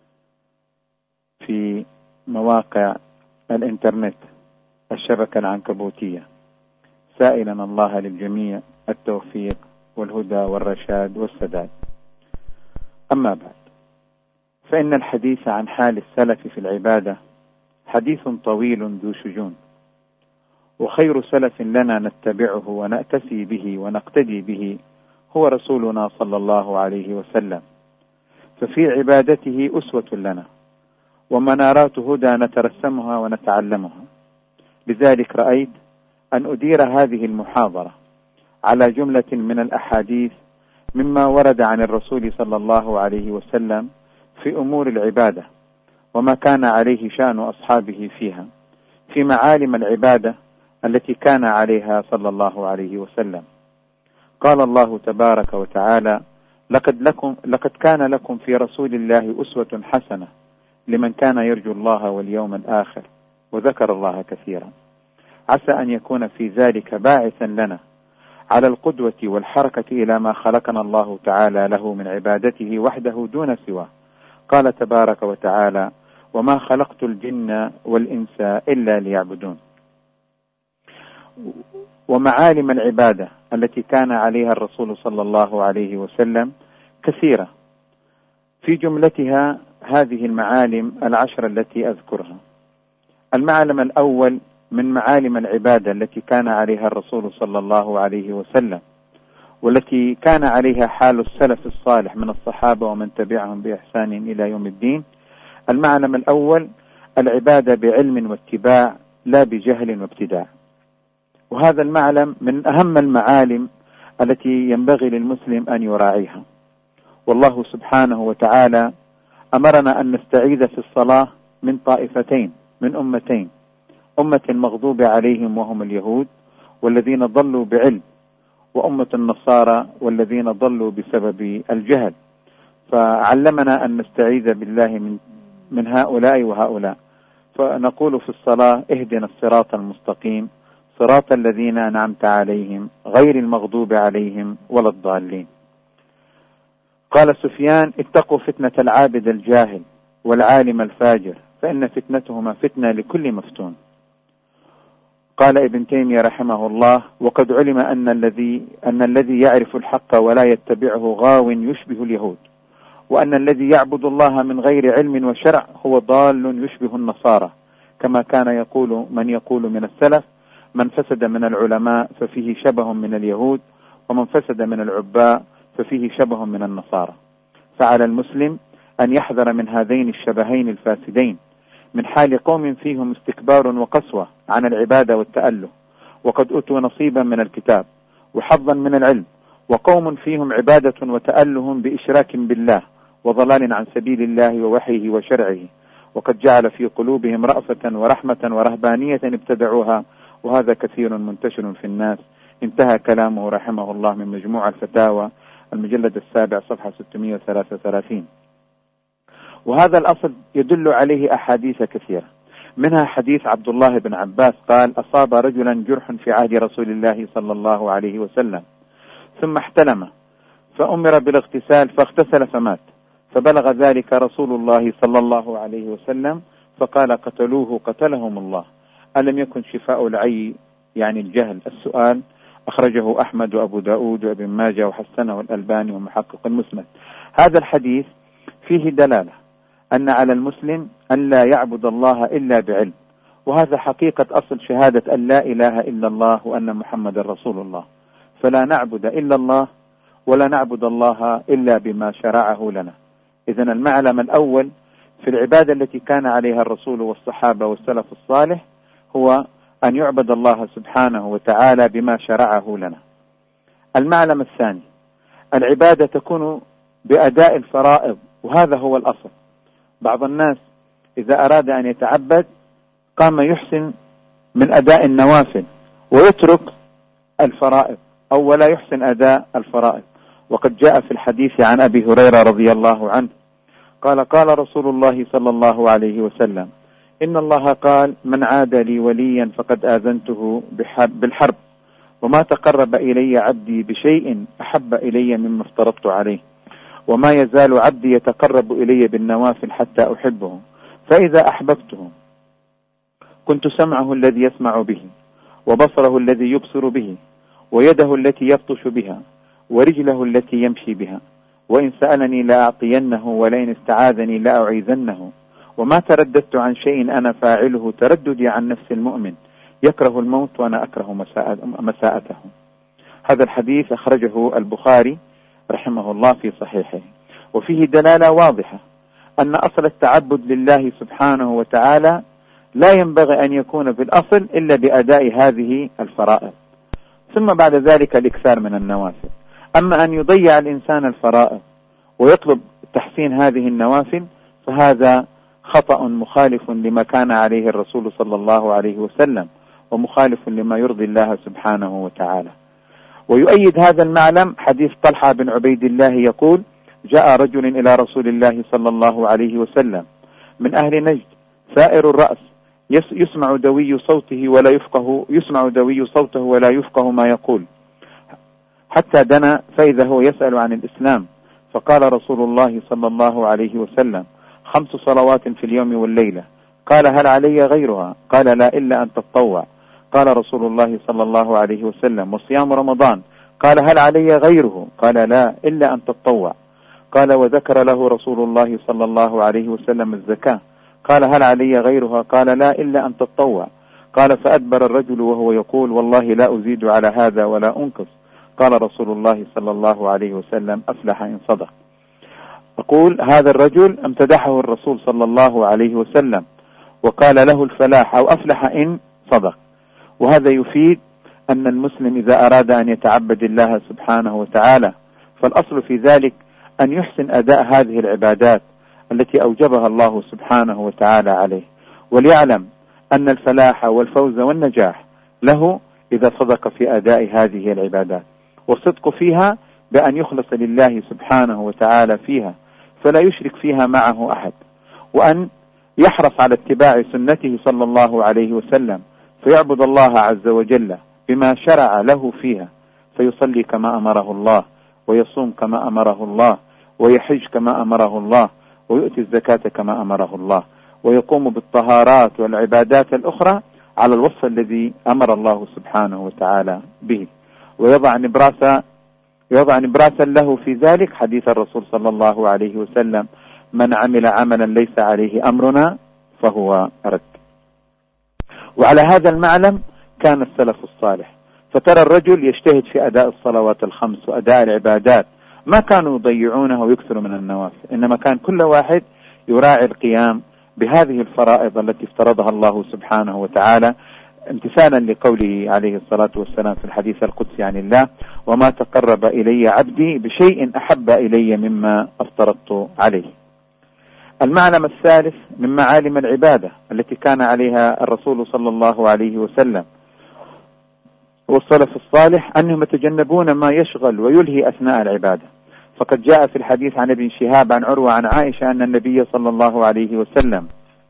في مواقع الإنترنت الشبكة العنكبوتية، سائلا الله للجميع التوفيق والهدى والرشاد والسداد. أما بعد، فإن الحديث عن حال السلف في العبادة حديث طويل ذو شجون، وخير سلف لنا نتبعه ونأتسي به ونقتدي به هو رسولنا صلى الله عليه وسلم، ففي عبادته أسوة لنا ومنارات هدى نترسمها ونتعلمها. لذلك رأيت أن أدير هذه المحاضرة على جملة من الأحاديث مما ورد عن الرسول صلى الله عليه وسلم في أمور العبادة، وما كان عليه شأن أصحابه فيها، في معالم العبادة التي كان عليها صلى الله عليه وسلم. قال الله تبارك وتعالى: لقد, لكم لقد كان لكم في رسول الله أسوة حسنة لمن كان يرجو الله واليوم الآخر وذكر الله كثيرا. عسى أن يكون في ذلك باعثا لنا على القدوة والحركة إلى ما خلقنا الله تعالى له من عبادته وحده دون سواه. قال تبارك وتعالى: وما خلقت الجن والإنس إلا ليعبدون. ومعالم العبادة التي كان عليها الرسول صلى الله عليه وسلم كثيرة، في جملتها هذه المعالم العشر التي أذكرها. المعلم الأول من معالم العبادة التي كان عليها الرسول صلى الله عليه وسلم، والتي كان عليها حال السلف الصالح من الصحابة ومن تبعهم بإحسان إلى يوم الدين. المعلم الأول العبادة بعلم واتباع، لا بجهل وابتداع. وهذا المعلم من أهم المعالم التي ينبغي للمسلم أن يراعيها. والله سبحانه وتعالى أمرنا أن نستعيذ في الصلاة من طائفتين، من أمتين: أمة المغضوب عليهم وهم اليهود والذين ضلوا بعلم، وأمة النصارى والذين ضلوا بسبب الجهل. فعلمنا أن نستعيذ بالله من من هؤلاء وهؤلاء. فنقول في الصلاة: اهدنا الصراط المستقيم صراط الذين أنعمت عليهم غير المغضوب عليهم ولا الضالين. قال سفيان: اتقوا فتنة العابد الجاهل والعالم الفاجر، فإن فتنتهما فتنة لكل مفتون. قال ابن تيمية رحمه الله: وقد علم أن الذي أن الذي يعرف الحق ولا يتبعه غاو يشبه اليهود، وأن الذي يعبد الله من غير علم وشرع هو ضال يشبه النصارى، كما كان يقول من يقول من السلف: من فسد من العلماء ففيه شبه من اليهود، ومن فسد من العباء ففيه شبه من النصارى. فعلى المسلم أن يحذر من هذين الشبهين الفاسدين، من حال قوم فيهم استكبار وقسوة عن العبادة والتأله وقد أوتوا نصيبا من الكتاب وحظا من العلم، وقوم فيهم عبادة وتأله بإشراك بالله وضلال عن سبيل الله ووحيه وشرعه، وقد جعل في قلوبهم رأفة ورحمة ورهبانية ابتدعوها، وهذا كثير منتشر في الناس. انتهى كلامه رحمه الله من مجموع الفتاوى المجلد السابع صفحة ستمائة وثلاثة وثلاثين. وهذا الأصل يدل عليه أحاديث كثيرة، منها حديث عبد الله بن عباس قال: أصاب رجلا جرح في عهد رسول الله صلى الله عليه وسلم ثم احتلم فأمر بالاغتسال فاغتسل فمات، فبلغ ذلك رسول الله صلى الله عليه وسلم فقال: قتلوه قتلهم الله، ألم يكن شفاء العي يعني الجهل؟ السؤال. أخرجه أحمد وأبو داود وابن ماجه وحسنه الألباني ومحقق المسند. هذا الحديث فيه دلالة أن على المسلم أن لا يعبد الله إلا بعلم، وهذا حقيقة أصل شهادة أن لا إله إلا الله وأن محمد رسول الله. فلا نعبد إلا الله ولا نعبد الله إلا بما شرعه لنا. إذن المعلم الأول في العبادة التي كان عليها الرسول والصحابة والسلف الصالح هو أن يعبد الله سبحانه وتعالى بما شرعه لنا. المعلم الثاني: العبادة تكون بأداء الفرائض، وهذا هو الأصل. بعض الناس إذا أراد أن يتعبد قام يحسن من أداء النوافل ويترك الفرائض، أو ولا يحسن أداء الفرائض. وقد جاء في الحديث عن أبي هريرة رضي الله عنه قال: قال رسول الله صلى الله عليه وسلم: إن الله قال: من عاد لي وليا فقد آذنته بالحرب، وما تقرب إلي عبدي بشيء أحب إلي مما افترضت عليه، وما يزال عبدي يتقرب إلي بالنوافل حتى أحبه، فإذا أحببته كنت سمعه الذي يسمع به، وبصره الذي يبصر به، ويده التي يبطش بها، ورجله التي يمشي بها، وإن سألني لأعطينه، ولئن استعاذني لأعيذنه، وما ترددت عن شيء أنا فاعله ترددي عن نفس المؤمن، يكره الموت وأنا أكره مساءته. هذا الحديث أخرجه البخاري رحمه الله في صحيحه، وفيه دلالة واضحة أن أصل التعبد لله سبحانه وتعالى لا ينبغي أن يكون في الأصل إلا بأداء هذه الفرائض، ثم بعد ذلك الإكثار من النوافل. أما أن يضيع الإنسان الفرائض ويطلب تحسين هذه النوافل فهذا خطأ مخالف لما كان عليه الرسول صلى الله عليه وسلم، ومخالف لما يرضي الله سبحانه وتعالى. ويؤيد هذا المعلم حديث طلحة بن عبيد الله يقول: جاء رجل إلى رسول الله صلى الله عليه وسلم من أهل نجد سائر الرأس، يسمع دوي صوته ولا يفقه يسمع دوي صوته ولا يفقه ما يقول، حتى دنا فإذا هو يسأل عن الإسلام، فقال رسول الله صلى الله عليه وسلم: خمس صلوات في اليوم والليلة. قال: هل علي غيرها؟ قال: لا إلا أن تتطوع. قال رسول الله صلى الله عليه وسلم: وصيام رمضان. قال: هل علي غيره؟ قال: لا إلا أن تتطوع. قال: وذكر له رسول الله صلى الله عليه وسلم الزكاة. قال: هل علي غيرها؟ قال: لا إلا أن تتطوع. قال: فأدبر الرجل وهو يقول: والله لا أزيد على هذا ولا أنقص. قال رسول الله صلى الله عليه وسلم: أفلح إن صدق. أقول هذا الرجل امتدحه الرسول صلى الله عليه وسلم وقال له الفلاح أو أفلح إن صدق. وهذا يفيد أن المسلم إذا أراد أن يتعبد الله سبحانه وتعالى فالأصل في ذلك أن يحسن أداء هذه العبادات التي أوجبها الله سبحانه وتعالى عليه، وليعلم أن الفلاح والفوز والنجاح له إذا صدق في أداء هذه العبادات، والصدق فيها بأن يخلص لله سبحانه وتعالى فيها فلا يشرك فيها معه أحد، وأن يحرص على اتباع سنته صلى الله عليه وسلم فيعبد الله عز وجل بما شرع له فيها، فيصلي كما أمره الله، ويصوم كما أمره الله، ويحج كما أمره الله، ويؤتي الزكاة كما أمره الله، ويقوم بالطهارات والعبادات الأخرى على الوصف الذي أمر الله سبحانه وتعالى به، ويضع نبراسا يضع نبراسا له في ذلك حديث الرسول صلى الله عليه وسلم: من عمل عملا ليس عليه أمرنا فهو رد. وعلى هذا المعلم كان السلف الصالح، فترى الرجل يجتهد في أداء الصلوات الخمس وأداء العبادات ما كانوا يضيعونه ويكثروا من النوافل، إنما كان كل واحد يراعي القيام بهذه الفرائض التي افترضها الله سبحانه وتعالى، امتثالا لقوله عليه الصلاة والسلام في الحديث القدسي عن الله: وما تقرب إلي عبدي بشيء أحب إلي مما افترضت عليه. المعلم الثالث من معالم العبادة التي كان عليها الرسول صلى الله عليه وسلم والسلف الصالح أنهم يتجنبون ما يشغل ويلهي أثناء العبادة. فقد جاء في الحديث عن ابن شهاب عن عروة عن عائشة أن النبي صلى الله عليه وسلم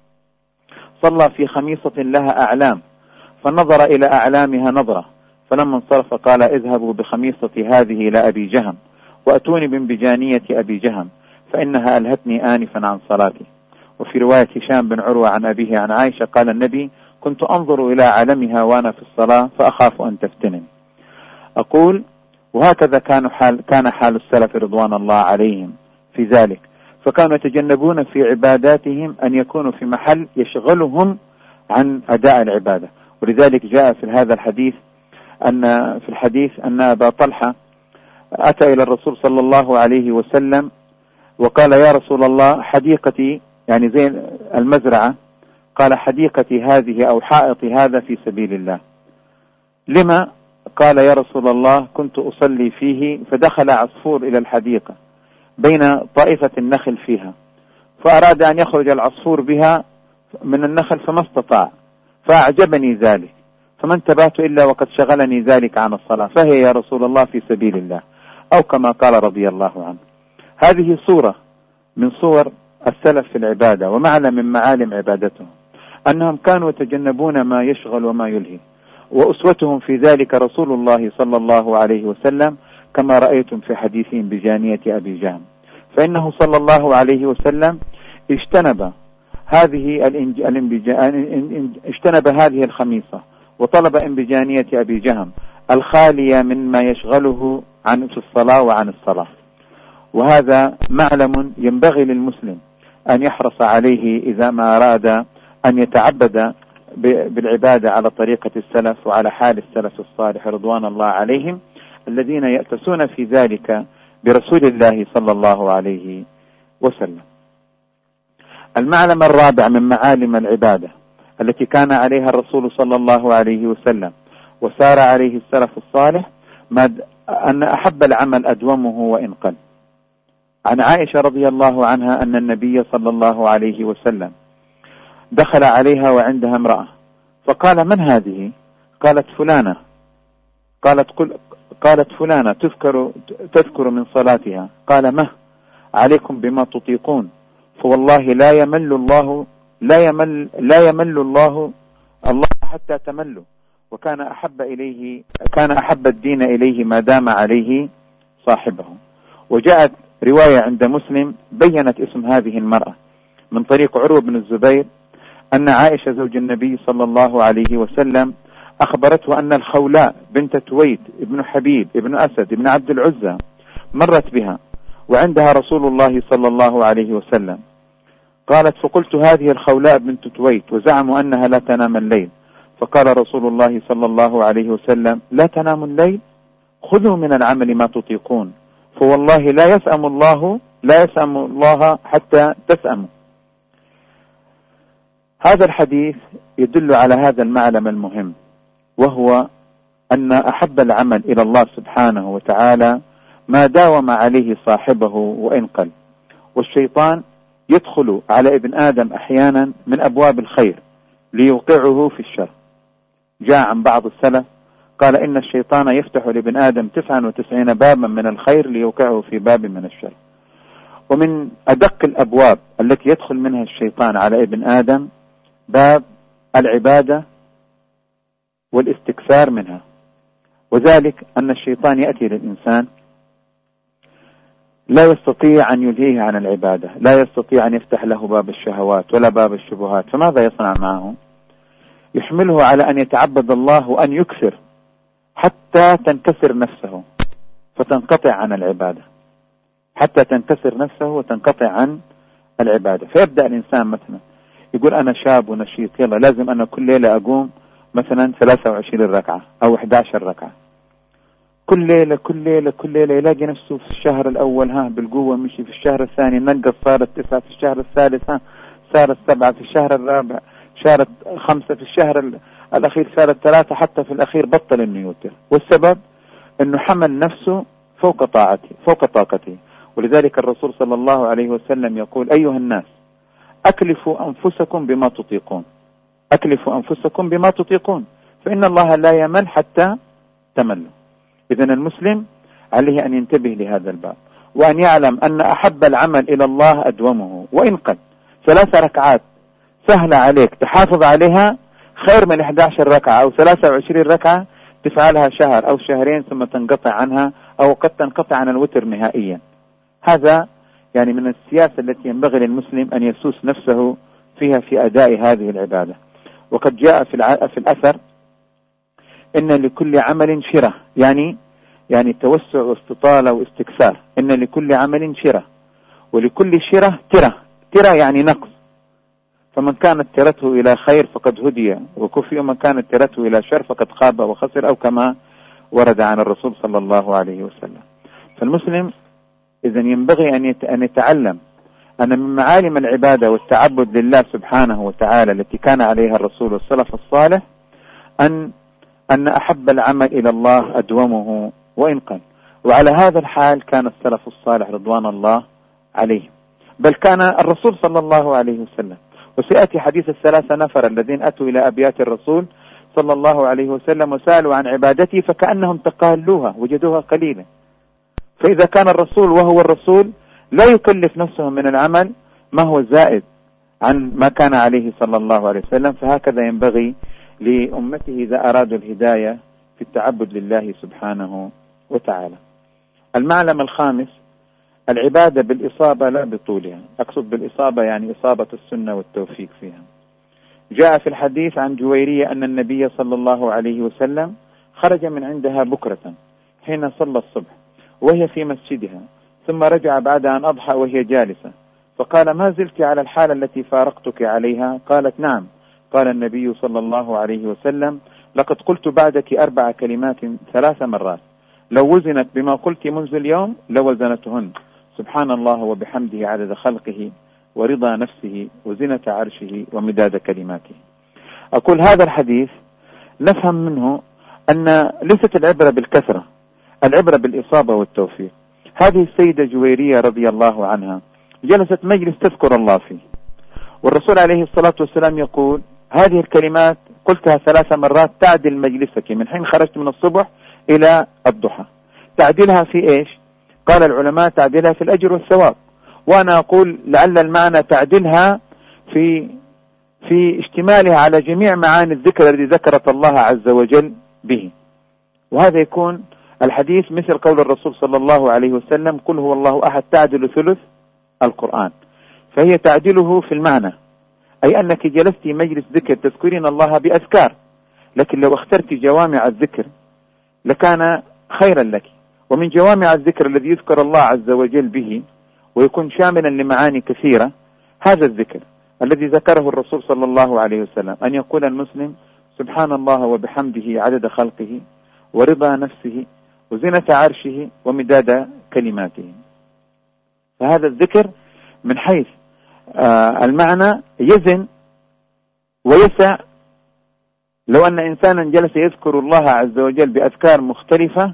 صلى في خميصة لها أعلام، فنظر إلى أعلامها نظرة، فلما انصرف قال: اذهبوا بخميصتي هذه إلى أبي جهم وأتوني بانبجانية أبي جهم فإنها ألهتني آنفا عن صلاتي. وفي رواية هشام بن عروة عن أبيه عن عائشة قال النبي: كنت أنظر إلى علمها وأنا في الصلاة فأخاف أن تفتنني. أقول: وهكذا كان حال, كان حال السلف رضوان الله عليهم في ذلك، فكانوا يتجنبون في عباداتهم أن يكونوا في محل يشغلهم عن أداء العبادة. ولذلك جاء في هذا الحديث أن في الحديث أن أبا طلحة أتى إلى الرسول صلى الله عليه وسلم وقال: يا رسول الله، حديقتي يعني زي المزرعة، قال: حديقتي هذه أو حائطي هذا في سبيل الله. لما؟ قال: يا رسول الله، كنت أصلي فيه فدخل عصفور إلى الحديقة بين طائفة النخل فيها، فأراد أن يخرج العصفور بها من النخل فما استطاع، فأعجبني ذلك، فما انتبهت إلا وقد شغلني ذلك عن الصلاة، فهي يا رسول الله في سبيل الله، أو كما قال رضي الله عنه. هذه صورة من صور السلف في العبادة، ومعلم من معالم عبادتهم أنهم كانوا يتجنبون ما يشغل وما يلهي، وأسوتهم في ذلك رسول الله صلى الله عليه وسلم كما رأيتم في حديثهم بجانية أبي جهم، فإنه صلى الله عليه وسلم اجتنب هذه اجتنب هذه الخميصة وطلب انبجانية أبي جهم الخالية مما يشغله عن في الصلاة وعن الصلاة. وهذا معلم ينبغي للمسلم أن يحرص عليه إذا ما أراد أن يتعبد بالعبادة على طريقة السلف وعلى حال السلف الصالح رضوان الله عليهم، الذين يأتسون في ذلك برسول الله صلى الله عليه وسلم. المعلم الرابع من معالم العبادة التي كان عليها الرسول صلى الله عليه وسلم وسار عليه السلف الصالح أن أحب العمل أدومه وإن قل. عن عائشة رضي الله عنها أن النبي صلى الله عليه وسلم دخل عليها وعندها امرأة، فقال: من هذه؟ قالت: فلانة. قالت قل قالت فلانة تذكر تذكر من صلاتها. قال: ما عليكم بما تطيقون، فوالله لا يمل الله لا يمل لا يمل الله الله حتى تملوا. وكان أحب إليه كان أحب الدين إليه ما دام عليه صاحبه. وجاءت رواية عند مسلم بينت اسم هذه المرأة من طريق عروة بن الزبير أن عائشة زوج النبي صلى الله عليه وسلم أخبرته أن الخولاء بنت تويت ابن حبيب ابن أسد ابن عبد العزى مرت بها وعندها رسول الله صلى الله عليه وسلم. قالت: فقلت: هذه الخولاء بنت تويت، وزعموا أنها لا تنام الليل. فقال رسول الله صلى الله عليه وسلم: لا تنام الليل؟ خذوا من العمل ما تطيقون، فوالله لا يسأم الله لا يسأم الله حتى تسأموا. هذا الحديث يدل على هذا المعلم المهم، وهو أن أحب العمل إلى الله سبحانه وتعالى ما داوم عليه صاحبه وإن قل. والشيطان يدخل على ابن آدم أحيانا من أبواب الخير ليوقعه في الشر. جاء عن بعض السلف قال: إن الشيطان يفتح لابن آدم تسعة وتسعين بابا من الخير ليوقعه في باب من الشر. ومن أدق الأبواب التي يدخل منها الشيطان على ابن آدم باب العبادة والاستكثار منها، وذلك أن الشيطان يأتي للإنسان لا يستطيع أن يلهيه عن العبادة، لا يستطيع أن يفتح له باب الشهوات ولا باب الشبهات، فماذا يصنع معه؟ يحمله على أن يتعبد الله وأن يكثر حتى تنكسر نفسه فتنقطع عن العبادة، حتى تنكسر نفسه وتنقطع عن العبادة. فيبدأ الإنسان مثلا يقول: أنا شاب ونشيط، يلا لازم أنا كل ليلة أقوم مثلا ثلاثة وعشرين ركعة أو إحدى عشرة ركعة. كل ليلة كل ليلة كل ليلة يلاقي نفسه في الشهر الأول ها بالقوة مشي، في الشهر الثاني نقص صارت تسعة، في الشهر الثالث ها صارت سبعة، في الشهر الرابع صارت خمسة، في الشهر الأخير صارت ثلاثة، حتى في الأخير بطل إنه يوتر. والسبب إنه حمل نفسه فوق طاعته فوق طاقته. ولذلك الرسول صلى الله عليه وسلم يقول: أيها الناس أكلفوا أنفسكم بما تطيقون، أكلفوا أنفسكم بما تطيقون فإن الله لا يمل حتى تملوا. إذن المسلم عليه أن ينتبه لهذا الباب، وأن يعلم أن أحب العمل إلى الله أدومه، وإن قل ثلاث ركعات سهلة عليك تحافظ عليها خير من إحدى عشرة ركعة أو ثلاثة وعشرين ركعة تفعلها شهر أو شهرين ثم تنقطع عنها، أو قد تنقطع عن الوتر نهائيا. هذا يعني من السياسة التي ينبغي للمسلم أن يسوس نفسه فيها في أداء هذه العبادة. وقد جاء في في الأثر: إن لكل عمل شرة، يعني يعني توسع واستطالة واستكثار. إن لكل عمل شرة ولكل شرة ترة، ترة يعني نقص. فمن كانت ترته إلى خير فقد هدي وكفي، ومن كانت ترته إلى شر فقد خاب وخسر، أو كما ورد عن الرسول صلى الله عليه وسلم. فالمسلم إذن ينبغي أن يتعلم أن من معالم العبادة والتعبد لله سبحانه وتعالى التي كان عليها الرسول والسلف الصالح أن أن أحب العمل إلى الله أدومه وإن قل. وعلى هذا الحال كان السلف الصالح رضوان الله عليه، بل كان الرسول صلى الله عليه وسلم. وسيأتي حديث الثلاثة نفر الذين أتوا إلى أبيات الرسول صلى الله عليه وسلم وسألوا عن عبادته فكأنهم تقالوها وجدوها قليلا. فإذا كان الرسول وهو الرسول لا يكلف نفسه من العمل ما هو زائد عن ما كان عليه صلى الله عليه وسلم، فهكذا ينبغي لأمته إذا أرادوا الهداية في التعبد لله سبحانه وتعالى. المعلم الخامس: العبادة بالإصابة لا بطولها. أقصد بالإصابة يعني إصابة السنة والتوفيق فيها. جاء في الحديث عن جويرية أن النبي صلى الله عليه وسلم خرج من عندها بكرة حين صلى الصبح وهي في مسجدها، ثم رجع بعد أن أضحى وهي جالسة، فقال: ما زلت على الحالة التي فارقتك عليها؟ قالت: نعم. قال النبي صلى الله عليه وسلم: لقد قلت بعدك أربع كلمات ثلاث مرات، لو وزنت بما قلت منذ اليوم لوزنتهن: سبحان الله وبحمده عدد خلقه ورضا نفسه وزنة عرشه ومداد كلماته. أقول هذا الحديث نفهم منه أن ليست العبرة بالكثرة، العبرة بالإصابة والتوفيق. هذه السيدة جويرية رضي الله عنها جلست مجلس تذكر الله فيه، والرسول عليه الصلاة والسلام يقول: هذه الكلمات قلتها ثلاث مرات تعدل مجلسك من حين خرجت من الصبح إلى الضحى. تعدلها في إيش؟ قال العلماء: تعدلها في الأجر والثواب. وأنا أقول لعل المعنى تعدلها في في اشتمالها على جميع معاني الذكر الذي ذكرت الله عز وجل به. وهذا يكون الحديث مثل قول الرسول صلى الله عليه وسلم: قل هو الله أحد تعدل ثلث القرآن. فهي تعدله في المعنى، أي أنك جلست مجلس ذكر تذكرين الله بأذكار، لكن لو اخترت جوامع الذكر لكان خيرا لك. ومن جوامع الذكر الذي يذكر الله عز وجل به ويكون شاملا لمعاني كثيرة هذا الذكر الذي ذكره الرسول صلى الله عليه وسلم، أن يقول المسلم: سبحان الله وبحمده عدد خلقه ورضا نفسه وزنة عرشه ومداد كلماته. فهذا الذكر من حيث آه المعنى يزن ويسع. لو أن إنسانا جلس يذكر الله عز وجل بأذكار مختلفة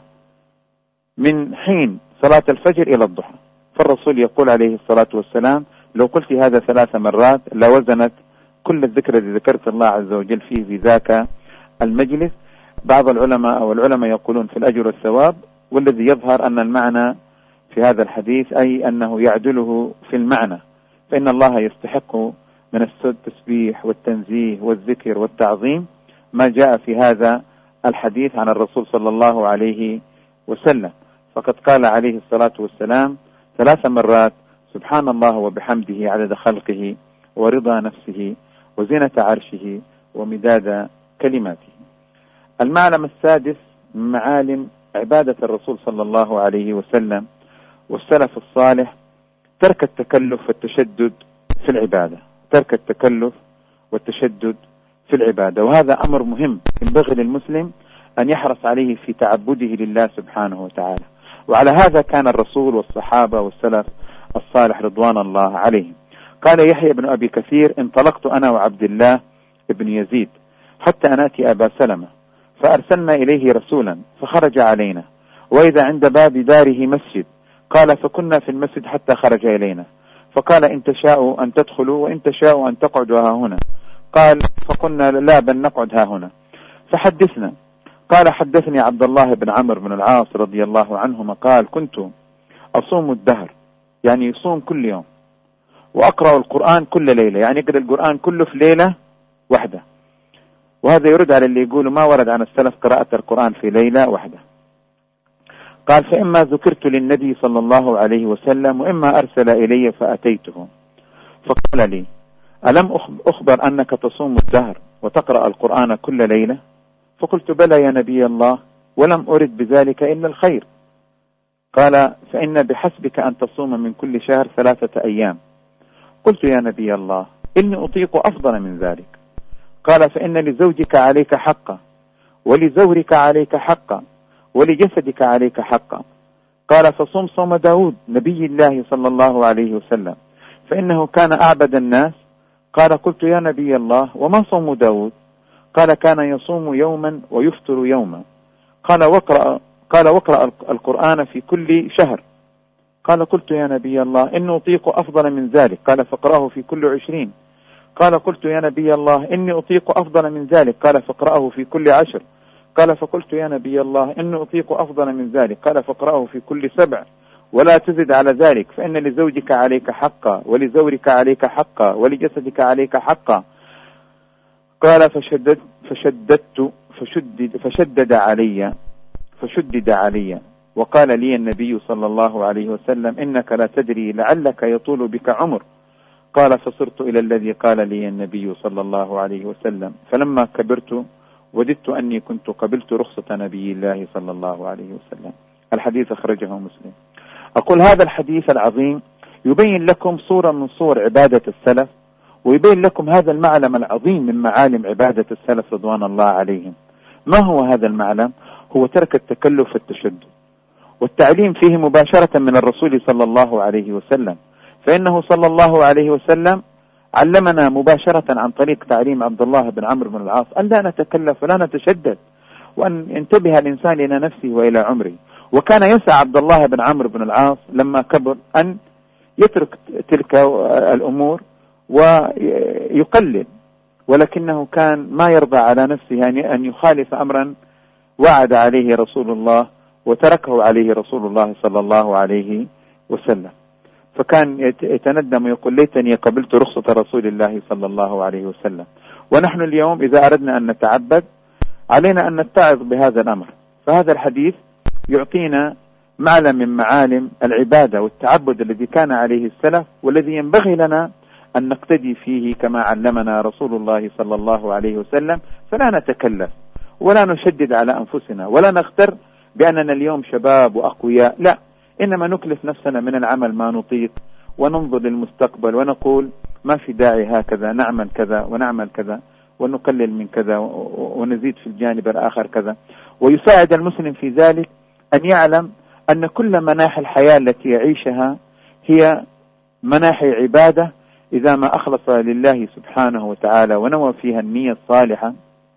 من حين صلاة الفجر إلى الضحى، فالرسول يقول عليه الصلاة والسلام: لو قلت هذا ثلاث مرات لوزنت كل الذكر الذي ذكرت الله عز وجل فيه في ذاك المجلس. بعض العلماء أو العلماء يقولون في الأجر والثواب، والذي يظهر أن المعنى في هذا الحديث أي أنه يعدله في المعنى، فإن الله يستحق من التسبيح والتنزيه والذكر والتعظيم ما جاء في هذا الحديث عن الرسول صلى الله عليه وسلم. فقد قال عليه الصلاة والسلام ثلاث مرات: سبحان الله وبحمده عدد خلقه ورضا نفسه وزنة عرشه ومداد كلماته. المعلم السادس من معالم عبادة الرسول صلى الله عليه وسلم والسلف الصالح ترك التكلف والتشدد في العبادة، ترك التكلف والتشدد في العبادة. وهذا أمر مهم ينبغي للمسلم أن يحرص عليه في تعبده لله سبحانه وتعالى. وعلى هذا كان الرسول والصحابة والسلف الصالح رضوان الله عليهم. قال يحيى بن أبي كثير: انطلقت أنا وعبد الله بن يزيد حتى نأتي أبا سلمة، فأرسلنا إليه رسولا فخرج علينا، وإذا عند باب داره مسجد. قال: فكنا في المسجد حتى خرج إلينا، فقال: إن تشاءوا أن تدخلوا وإن تشاءوا أن تقعدوا ها هنا. قال: فقلنا: لا، بل نقعد ها هنا. فحدثنا. قال: حدثني عبد الله بن عمرو بن العاص رضي الله عنهما قال: كنت أصوم الدهر، يعني يصوم كل يوم، وأقرأ القرآن كل ليلة، يعني يقرأ القرآن كله في ليلة واحدة. وهذا يرد على اللي يقولوا ما ورد عن السلف قراءة القرآن في ليلة واحدة. قال: فإما ذكرت للنبي صلى الله عليه وسلم، وإما أرسل إلي فأتيته، فقال لي: ألم أخبر أنك تصوم الدهر وتقرأ القرآن كل ليلة؟ فقلت: بلى يا نبي الله، ولم أرد بذلك إلا الخير. قال: فإن بحسبك أن تصوم من كل شهر ثلاثة أيام. قلت: يا نبي الله، إني أطيق أفضل من ذلك. قال: فإن لزوجك عليك حقا، ولزورك عليك حقا، ولجسدك عليك حقا. قال: فصم صوم داود نبي الله صلى الله عليه وسلم، فإنه كان أعبد الناس. قال: قلت: يا نبي الله، وما صوم داود؟ قال: كان يصوم يوما ويفطر يوما. قال: وقرأ قال وقرأ القرآن في كل شهر. قال: قلت: يا نبي الله، إني أطيق أفضل من ذلك. قال: فاقرأه في كل عشرين. قال: قلت: يا نبي الله، إني أطيق أفضل من ذلك. قال: فاقرأه في كل عشر. قال: فقلت: يا نبي الله، إني أطيق أفضل من ذلك. قال: فاقرأه في كل سبع، ولا تزد على ذلك، فإن لزوجك عليك حقا، ولزورك عليك حقا، ولجسدك عليك حقا. قال: فشدد فشددت فشدد فشدد علي فشدد علي وقال لي النبي صلى الله عليه وسلم: إنك لا تدري لعلك يطول بك عمر. قال: فصرت إلى الذي قال لي النبي صلى الله عليه وسلم، فلما كبرت وددت أني كنت قبلت رخصة نبي الله صلى الله عليه وسلم. الحديث أخرجه مسلم. أقول هذا الحديث العظيم يبين لكم صورة من صور عبادة السلف، ويبين لكم هذا المعلم العظيم من معالم عبادة السلف رضوان الله عليهم. ما هو هذا المعلم؟ هو ترك التكلف والتشدد، والتعليم فيه مباشرة من الرسول صلى الله عليه وسلم، فإنه صلى الله عليه وسلم علمنا مباشرة عن طريق تعليم عبد الله بن عمرو بن العاص أن لا نتكلف ولا نتشدد، وأن ينتبه الإنسان إلى نفسه وإلى عمره. وكان يسعى عبد الله بن عمرو بن العاص لما كبر أن يترك تلك الأمور ويقلل، ولكنه كان ما يرضى على نفسه أن يخالف أمرا وعد عليه رسول الله وتركه عليه رسول الله صلى الله عليه وسلم. فكان يتندم ويقول: ليتني قبلت رخصة رسول الله صلى الله عليه وسلم. ونحن اليوم إذا أردنا أن نتعبد علينا أن نتعظ بهذا الأمر. فهذا الحديث يعطينا معلم من معالم العبادة والتعبد الذي كان عليه السلف، والذي ينبغي لنا أن نقتدي فيه كما علمنا رسول الله صلى الله عليه وسلم. فلا نتكلف ولا نشدد على أنفسنا ولا نغتر بأننا اليوم شباب وأقوياء، لا، إنما نكلف نفسنا من العمل ما نطيق، وننظر للمستقبل ونقول ما في داعي هكذا، نعمل كذا ونعمل كذا ونقلل من كذا ونزيد في الجانب الآخر كذا. ويساعد المسلم في ذلك أن يعلم أن كل مناحي الحياة التي يعيشها هي مناحي عبادة إذا ما أخلص لله سبحانه وتعالى ونوى فيها النية الصالحة،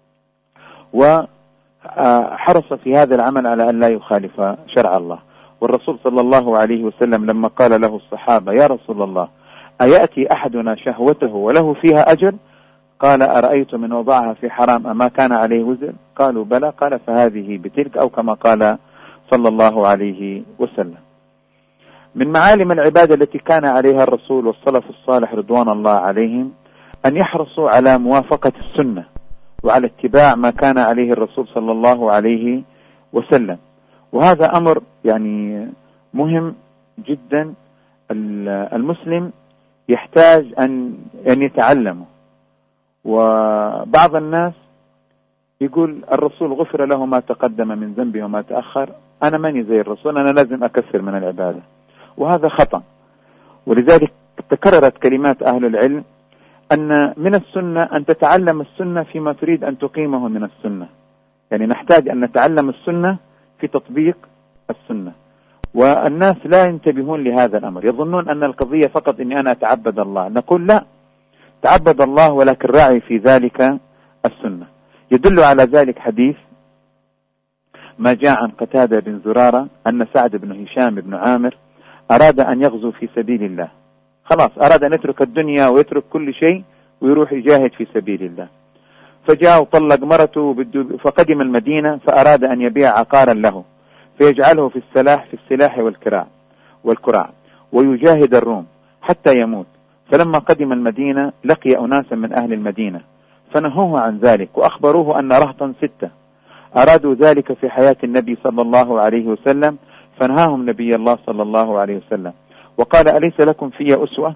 وحرص في هذا العمل على أن لا يخالف شرع الله. والرسول صلى الله عليه وسلم لما قال له الصحابة: يا رسول الله، أيأتي أحدنا شهوته وله فيها أجر؟ قال: أرأيت من وضعها في حرام أما كان عليه وزر؟ قالوا: بلى. قال: فهذه بتلك، أو كما قال صلى الله عليه وسلم. من معالم العبادة التي كان عليها الرسول والسلف الصالح رضوان الله عليهم أن يحرصوا على موافقة السنة وعلى اتباع ما كان عليه الرسول صلى الله عليه وسلم. وهذا أمر يعني مهم جدا، المسلم يحتاج أن أن يتعلمه. وبعض الناس يقول: الرسول غفر له ما تقدم من ذنبه وما تأخر، أنا ماني زي الرسول، أنا لازم أكثر من العبادة. وهذا خطأ. ولذلك تكررت كلمات أهل العلم أن من السنة أن تتعلم السنة فيما تريد أن تقيمه من السنة، يعني نحتاج أن نتعلم السنة في تطبيق السنة. والناس لا ينتبهون لهذا الأمر، يظنون أن القضية فقط أني أنا أتعبد الله. نقول لا، تعبد الله ولكن راعي في ذلك السنة. يدل على ذلك حديث ما جاء عن قتادة بن زرارة أن سعد بن هشام بن عامر أراد أن يغزو في سبيل الله، خلاص أراد أن يترك الدنيا ويترك كل شيء ويروح يجاهد في سبيل الله. فجاء وطلق مرته فقدم المدينة، فأراد أن يبيع عقارا له فيجعله في السلاح في السلاح والكراع والكراع ويجاهد الروم حتى يموت. فلما قدم المدينة لقي أناسا من أهل المدينة فنهوه عن ذلك وأخبروه أن رهطا ستة أرادوا ذلك في حياة النبي صلى الله عليه وسلم، فنهاهم نبي الله صلى الله عليه وسلم وقال أليس لكم في أسوة؟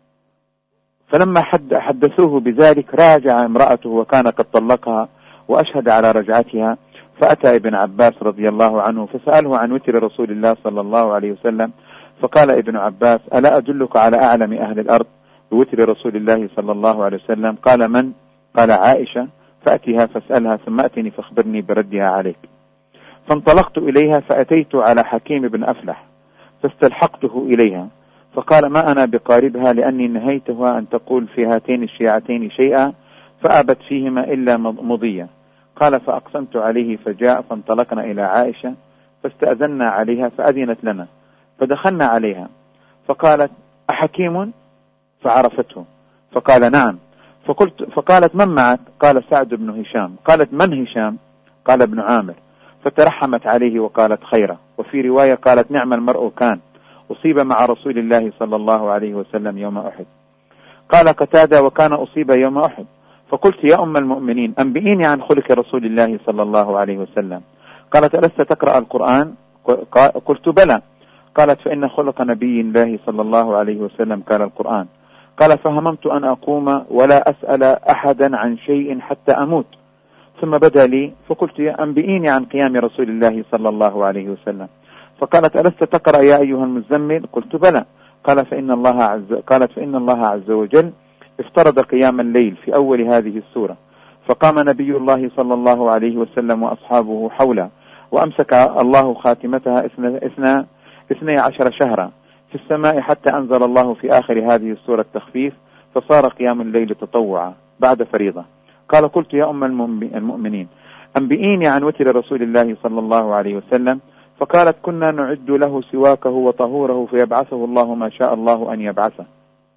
فلما حد حدثوه بذلك راجع امرأته وكان قد طلقها وأشهد على رجعتها، فأتى ابن عباس رضي الله عنه فسأله عن وتر رسول الله صلى الله عليه وسلم، فقال ابن عباس ألا أدلك على أعلم أهل الأرض بوتر رسول الله صلى الله عليه وسلم؟ قال من؟ قال عائشة، فأتيها فاسألها ثم أتني فاخبرني بردها عليك. فانطلقت إليها فأتيت على حكيم بن أفلح فاستلحقته إليها، فقال ما أنا بقاربها لأني نهيتها أن تقول في هاتين الشيعتين شيئا فأبت فيهما إلا مضية. قال فأقسمت عليه فجاء، فانطلقنا إلى عائشة فاستأذنا عليها فأذنت لنا، فدخلنا عليها فقالت أحكيم؟ فعرفته فقال نعم. فقلت فقالت من معك؟ قال سعد بن هشام. قالت من هشام؟ قال ابن عامر. فترحمت عليه وقالت خيرا. وفي رواية قالت نعم المرء كان أصيب مع رسول الله صلى الله عليه وسلم يوم أحد. قال قتادة وكان أصيب يوم أحد. فقلت يا أم المؤمنين أنبئيني عن خلق رسول الله صلى الله عليه وسلم. قالت ألست تقرأ القرآن؟ قلت بلى. قالت فإن خلق نبي الله صلى الله عليه وسلم كان القرآن. قال فهممت أن أقوم ولا أسأل أحدا عن شيء حتى أموت، ثم بدا لي فقلت يا أنبئيني عن قيام رسول الله صلى الله عليه وسلم. فقالت ألست تقرأ يا أيها المزمل؟ قلت بلى. قال فإن الله عز قالت فإن الله عز وجل افترض قيام الليل في أول هذه السورة، فقام نبي الله صلى الله عليه وسلم وأصحابه حوله، وأمسك الله خاتمتها اثنى اثني عشر شهرا في السماء حتى أنزل الله في آخر هذه السورة التخفيف، فصار قيام الليل تطوعا بعد فريضة. قال قلت يا أم المؤمنين أنبئيني عن وتر رسول الله صلى الله عليه وسلم. فقالت كنا نعد له سواكه وطهوره فيبعثه الله ما شاء الله أن يبعثه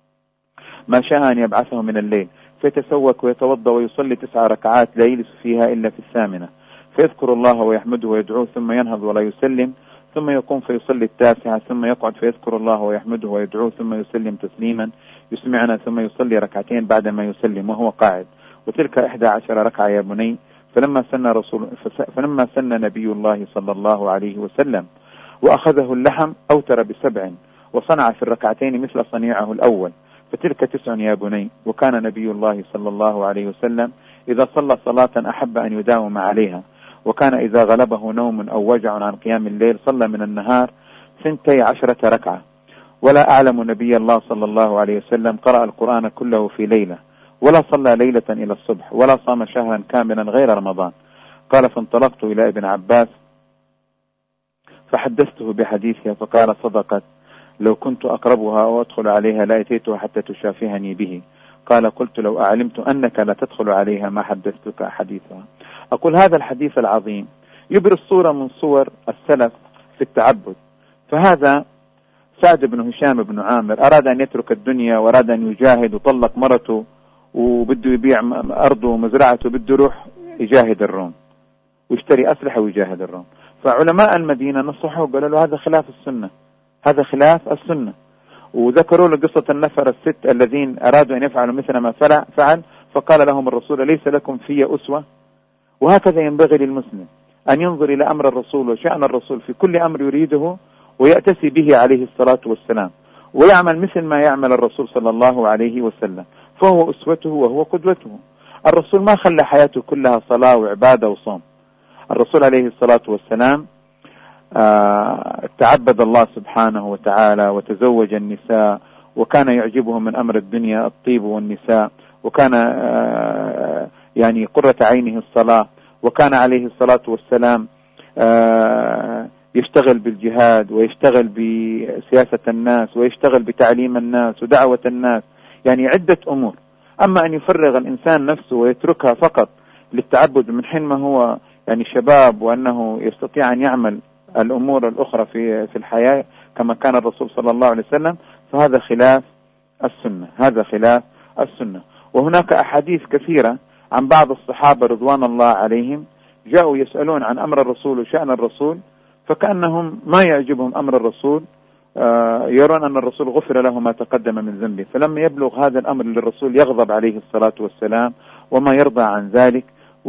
ما شاء أن يبعثه من الليل، فيتسوك ويتوضأ ويصلي تسع ركعات لا يجلس فيها إلا في الثامنة، فيذكر الله ويحمده ويدعوه ثم ينهض ولا يسلم، ثم يقوم فيصلي التاسعة ثم يقعد فيذكر الله ويحمده ويدعوه ثم يسلم تسليما يسمعنا، ثم يصلي ركعتين بعد ما يسلم وهو قاعد، وتلك إحدى عشر ركعة يا بني. فلما سن رسول فلما سن نبي الله صلى الله عليه وسلم وأخذه اللحم أوتر بسبع وصنع في الركعتين مثل صنيعه الأول، فتلك تسع يا بني. وكان نبي الله صلى الله عليه وسلم إذا صلى صلاة أحب أن يداوم عليها، وكان إذا غلبه نوم أو وجع عن قيام الليل صلى من النهار ثنتي عشرة ركعة. ولا أعلم نبي الله صلى الله عليه وسلم قرأ القرآن كله في ليلة، ولا صلى ليلة إلى الصبح، ولا صام شهرا كاملا غير رمضان. قال فانطلقت إلى ابن عباس فحدثته بحديثها، فقال صدقت، لو كنت أقربها أو أدخل عليها لأتيتها حتى تشافهني به. قال قلت لو أعلمت أنك لا تدخل عليها ما حدثتك حديثها. أقول هذا الحديث العظيم يبرز صورة من صور السلف في التعبد. فهذا سعد بن هشام بن عامر أراد أن يترك الدنيا وأراد أن يجاهد، وطلق مرته وبده يبيع أرضه ومزرعته، بده يروح يجاهد الروم ويشتري أسلحة ويجاهد الروم. فعلماء المدينة نصحوه قالوا له هذا خلاف السنة، هذا خلاف السنة، وذكروا له قصة النفر الست الذين أرادوا أن يفعلوا مثل ما فعل، فقال لهم الرسول ليس لكم في أسوة. وهكذا ينبغي للمسلم أن ينظر إلى أمر الرسول وشأن الرسول في كل أمر يريده ويأتسي به عليه الصلاة والسلام، ويعمل مثل ما يعمل الرسول صلى الله عليه وسلم، فهو أسوته وهو قدوته. الرسول ما خلى حياته كلها صلاة وعبادة وصوم. الرسول عليه الصلاة والسلام آه تعبد الله سبحانه وتعالى وتزوج النساء، وكان يعجبه من أمر الدنيا الطيب والنساء، وكان آه يعني قرة عينه الصلاة، وكان عليه الصلاة والسلام يشتغل بالجهاد ويشتغل بسياسة الناس ويشتغل بتعليم الناس ودعوة الناس، يعني عدة أمور. أما أن يفرغ الإنسان نفسه ويتركها فقط للتعبد من حين ما هو يعني شباب، وأنه يستطيع أن يعمل الأمور الأخرى في في الحياة كما كان الرسول صلى الله عليه وسلم، فهذا خلاف السنة، هذا خلاف السنة. وهناك أحاديث كثيرة عن بعض الصحابة رضوان الله عليهم جاءوا يسألون عن أمر الرسول وشأن الرسول، فكأنهم ما يعجبهم أمر الرسول، يرون أن الرسول غفر له ما تقدم من ذنبه، فلما يبلغ هذا الأمر للرسول يغضب عليه الصلاة والسلام وما يرضى عن ذلك،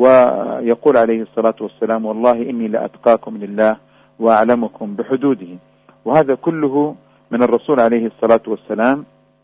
ويقول عليه الصلاة والسلام: والله إني لأتقاكم لله وأعلمكم بحدوده. وهذا كله من الرسول عليه الصلاة والسلام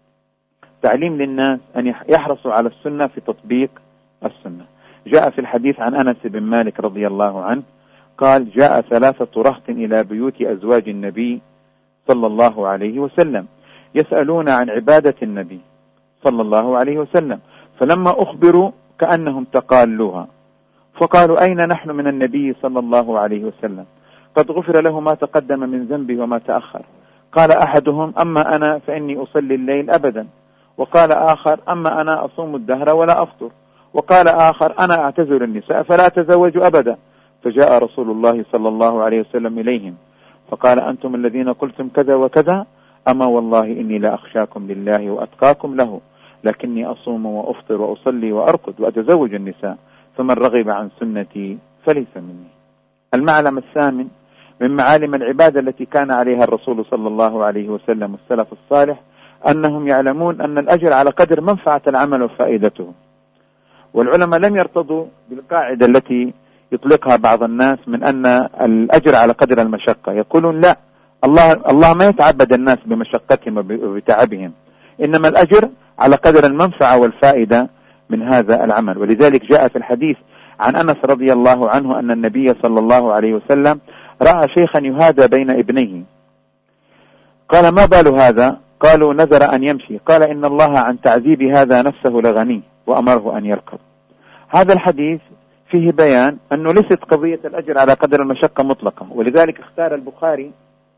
تعليم للناس أن يحرصوا على السنة في تطبيق السنة. جاء في الحديث عن أنس بن مالك رضي الله عنه قال: جاء ثلاثة رهط إلى بيوت أزواج النبي صلى الله عليه وسلم يسألون عن عبادة النبي صلى الله عليه وسلم، فلما أخبروا كأنهم تقالوها، فقالوا: أين نحن من النبي صلى الله عليه وسلم؟ قد غفر له ما تقدم من ذنبه وما تأخر. قال أحدهم: أما أنا فإني أصلي الليل أبدا. وقال آخر: أما أنا أصوم الدهر ولا أفطر. وقال آخر: أنا أعتزل النساء فلا أتزوج أبدا. فجاء رسول الله صلى الله عليه وسلم إليهم فقال: أنتم الذين قلتم كذا وكذا، أما والله إني لا أخشاكم لله وأتقاكم له، لكني أصوم وأفطر وأصلي وأرقد وأتزوج النساء، فمن رغب عن سنتي فليس مني. المعلم الثامن من معالم العبادة التي كان عليها الرسول صلى الله عليه وسلم والسلف الصالح أنهم يعلمون أن الأجر على قدر منفعة العمل وفائدته. والعلماء لم يرتضوا بالقاعدة التي يطلقها بعض الناس من أن الأجر على قدر المشقة، يقولون لا، الله الله ما يتعبد الناس بمشقتهم وبتعبهم، إنما الأجر على قدر المنفعة والفائدة من هذا العمل. ولذلك جاء في الحديث عن أنس رضي الله عنه أن النبي صلى الله عليه وسلم رأى شيخا يهادى بين ابنيه، قال: ما بال هذا؟ قالوا: نذر أن يمشي. قال: إن الله عن تعذيب هذا نفسه لغني وأمره أن يركض. هذا الحديث فيه بيان أنه ليست قضية الأجر على قدر المشقة مطلقة، ولذلك اختار البخاري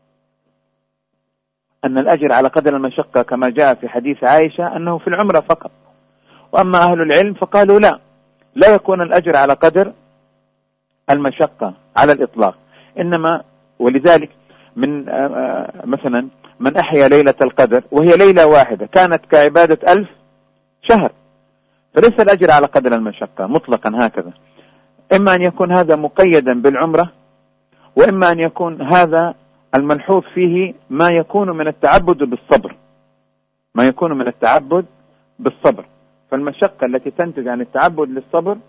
أن الأجر على قدر المشقة كما جاء في حديث عائشة أنه في العمرة فقط. وأما أهل العلم فقالوا لا، لا يكون الأجر على قدر المشقة على الإطلاق، إنما ولذلك من مثلا من أحيا ليلة القدر وهي ليلة واحدة كانت كعبادة ألف شهر، فليس الأجر على قدر المشقة مطلقا هكذا. إما أن يكون هذا مقيدا بالعمرة، وإما أن يكون هذا الملحوظ فيه ما يكون من التعبد بالصبر، ما يكون من التعبد بالصبر. فالمشقة التي تنتج عن التعبد للصبر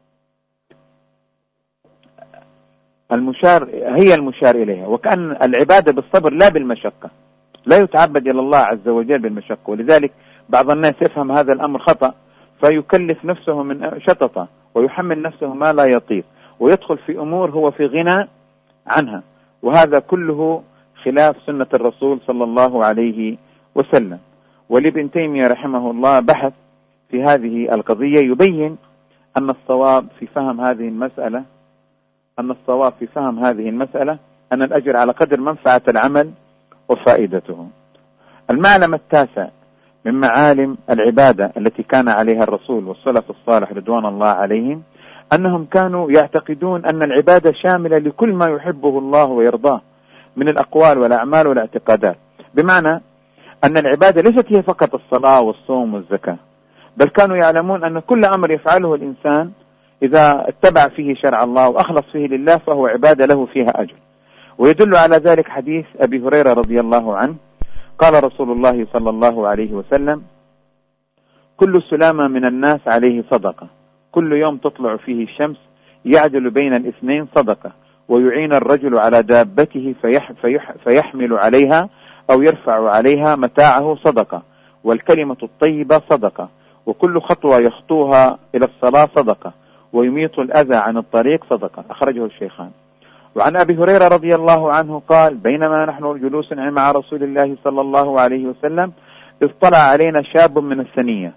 المشار هي المشار إليها، وكأن العبادة بالصبر لا بالمشقة، لا يتعبد إلى الله عز وجل بالمشقة. ولذلك بعض الناس يفهم هذا الأمر خطأ، فيكلف نفسه من شططة ويحمل نفسه ما لا يطيق، ويدخل في أمور هو في غنى عنها، وهذا كله خلاف سنة الرسول صلى الله عليه وسلم. ولابن تيمية رحمه الله بحث في هذه القضية يبين أن الصواب في فهم هذه المسألة أن الصواب في فهم هذه المسألة أن الأجر على قدر منفعة العمل وفائدته. المعلم التاسع من معالم العبادة التي كان عليها الرسول والسلف الصالح رضوان الله عليهم أنهم كانوا يعتقدون أن العبادة شاملة لكل ما يحبه الله ويرضاه من الأقوال والأعمال والاعتقادات، بمعنى أن العبادة ليست هي فقط الصلاة والصوم والزكاة، بل كانوا يعلمون أن كل أمر يفعله الإنسان إذا اتبع فيه شرع الله وأخلص فيه لله فهو عبادة له فيها أجر. ويدل على ذلك حديث أبي هريرة رضي الله عنه قال رسول الله صلى الله عليه وسلم: كل سلامة من الناس عليه صدقة، كل يوم تطلع فيه الشمس يعدل بين الاثنين صدقة، ويعين الرجل على دابته فيح فيح فيحمل عليها أو يرفع عليها متاعه صدقة، والكلمة الطيبة صدقة، وكل خطوة يخطوها إلى الصلاة صدقة، ويميط الأذى عن الطريق صدقة. أخرجه الشيخان. وعن أبي هريرة رضي الله عنه قال: بينما نحن جلوس مع رسول الله صلى الله عليه وسلم إذ طلع علينا شاب من الثنية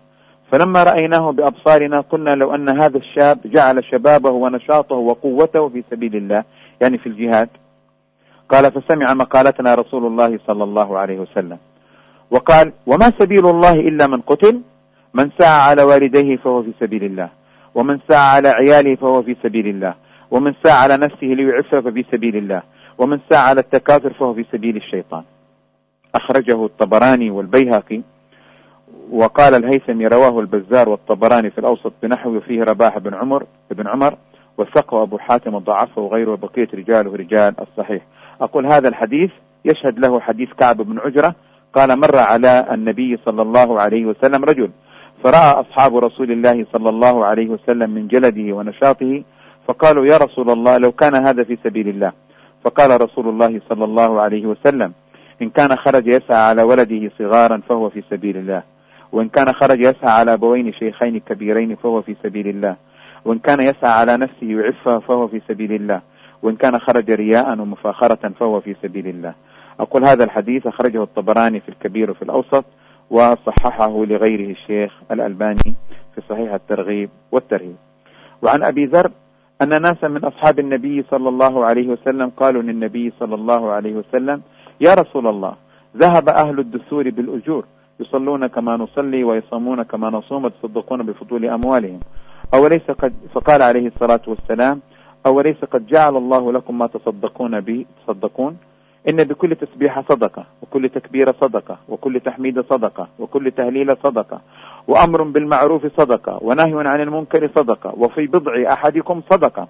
فلما رأيناه بأبصارنا قلنا لو أن هذا الشاب جعل شبابه ونشاطه وقوته في سبيل الله، يعني في الجهاد. قال فسمع مقالتنا رسول الله صلى الله عليه وسلم وقال وما سبيل الله إلا من قتل، من سعى على والديه فهو في سبيل الله، ومن سعى على عياله فهو في سبيل الله، ومن سعى على نفسه ليعفه ففي سبيل الله، ومن سعى على التكاثر فهو في سبيل الشيطان. أخرجه الطبراني والبيهقي. وقال الهيثمي رواه البزار والطبراني في الأوسط بنحو فيه رباح بن عمر بن عمر وثقه أبو حاتم وضعفه وغيره وبقية رجاله رجال الصحيح. أقول هذا الحديث يشهد له حديث كعب بن عجرة قال مر على النبي صلى الله عليه وسلم رجل فرأى أصحاب رسول الله صلى الله عليه وسلم من جلده ونشاطه فقالوا يا رسول الله لو كان هذا في سبيل الله. فقال رسول الله صلى الله عليه وسلم إن كان خرج يسعى على ولده صغارا فهو في سبيل الله، وإن كان خرج يسعى على أبوين شيخين كبيرين فهو في سبيل الله، وإن كان يسعى على نفسه يعفها فهو في سبيل الله، وإن كان خرج رياء ومفاخرة فهو في سبيل الله. أقول هذا الحديث أخرجه الطبراني في الكبير وفي الأوسط وصححه لغيره الشيخ الألباني في صحيح الترغيب والترهيب. وعن أبي ذر أن ناسا من أصحاب النبي صلى الله عليه وسلم قالوا للنبي صلى الله عليه وسلم يا رسول الله ذهب أهل الدثور بالأجور يصلون كما نصلي ويصومون كما نصوم ويتصدقون بفضول أموالهم أوليس قد فقال عليه الصلاة والسلام أوليس قد جعل الله لكم ما تصدقون به تصدقون إن بكل تسبيحة صدقة وكل تكبيرة صدقة وكل تحميد صدقة وكل تهليل صدقة وأمر بالمعروف صدقة ونهي عن المنكر صدقة وفي بضع أحدكم صدقة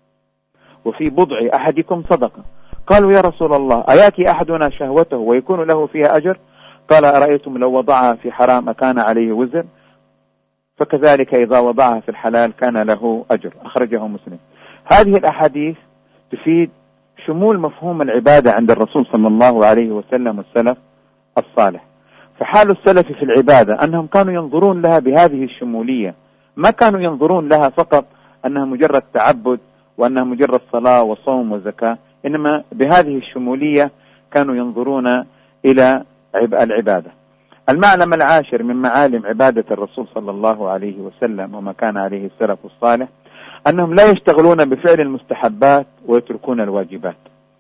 وفي بضع أحدكم صدقة. قالوا يا رسول الله أياتي أحدنا شهوته ويكون له فيها أجر؟ قال أرأيتم لو وضعها في حرام أكان عليه وزر؟ فكذلك إذا وضعها في الحلال كان له أجر. أخرجه مسلم. هذه الأحاديث تفيد شمول مفهوم العبادة عند الرسول صلى الله عليه وسلم والسلف الصالح. فحال السلف في العبادة أنهم كانوا ينظرون لها بهذه الشمولية، ما كانوا ينظرون لها فقط أنها مجرد تعبد وأنها مجرد صلاة وصوم وزكاة، إنما بهذه الشمولية كانوا ينظرون إلى العبادة. المعلم العاشر من معالم عبادة الرسول صلى الله عليه وسلم وما كان عليه السلف الصالح أنهم لا يشتغلون بفعل المستحبات ويتركون الواجبات.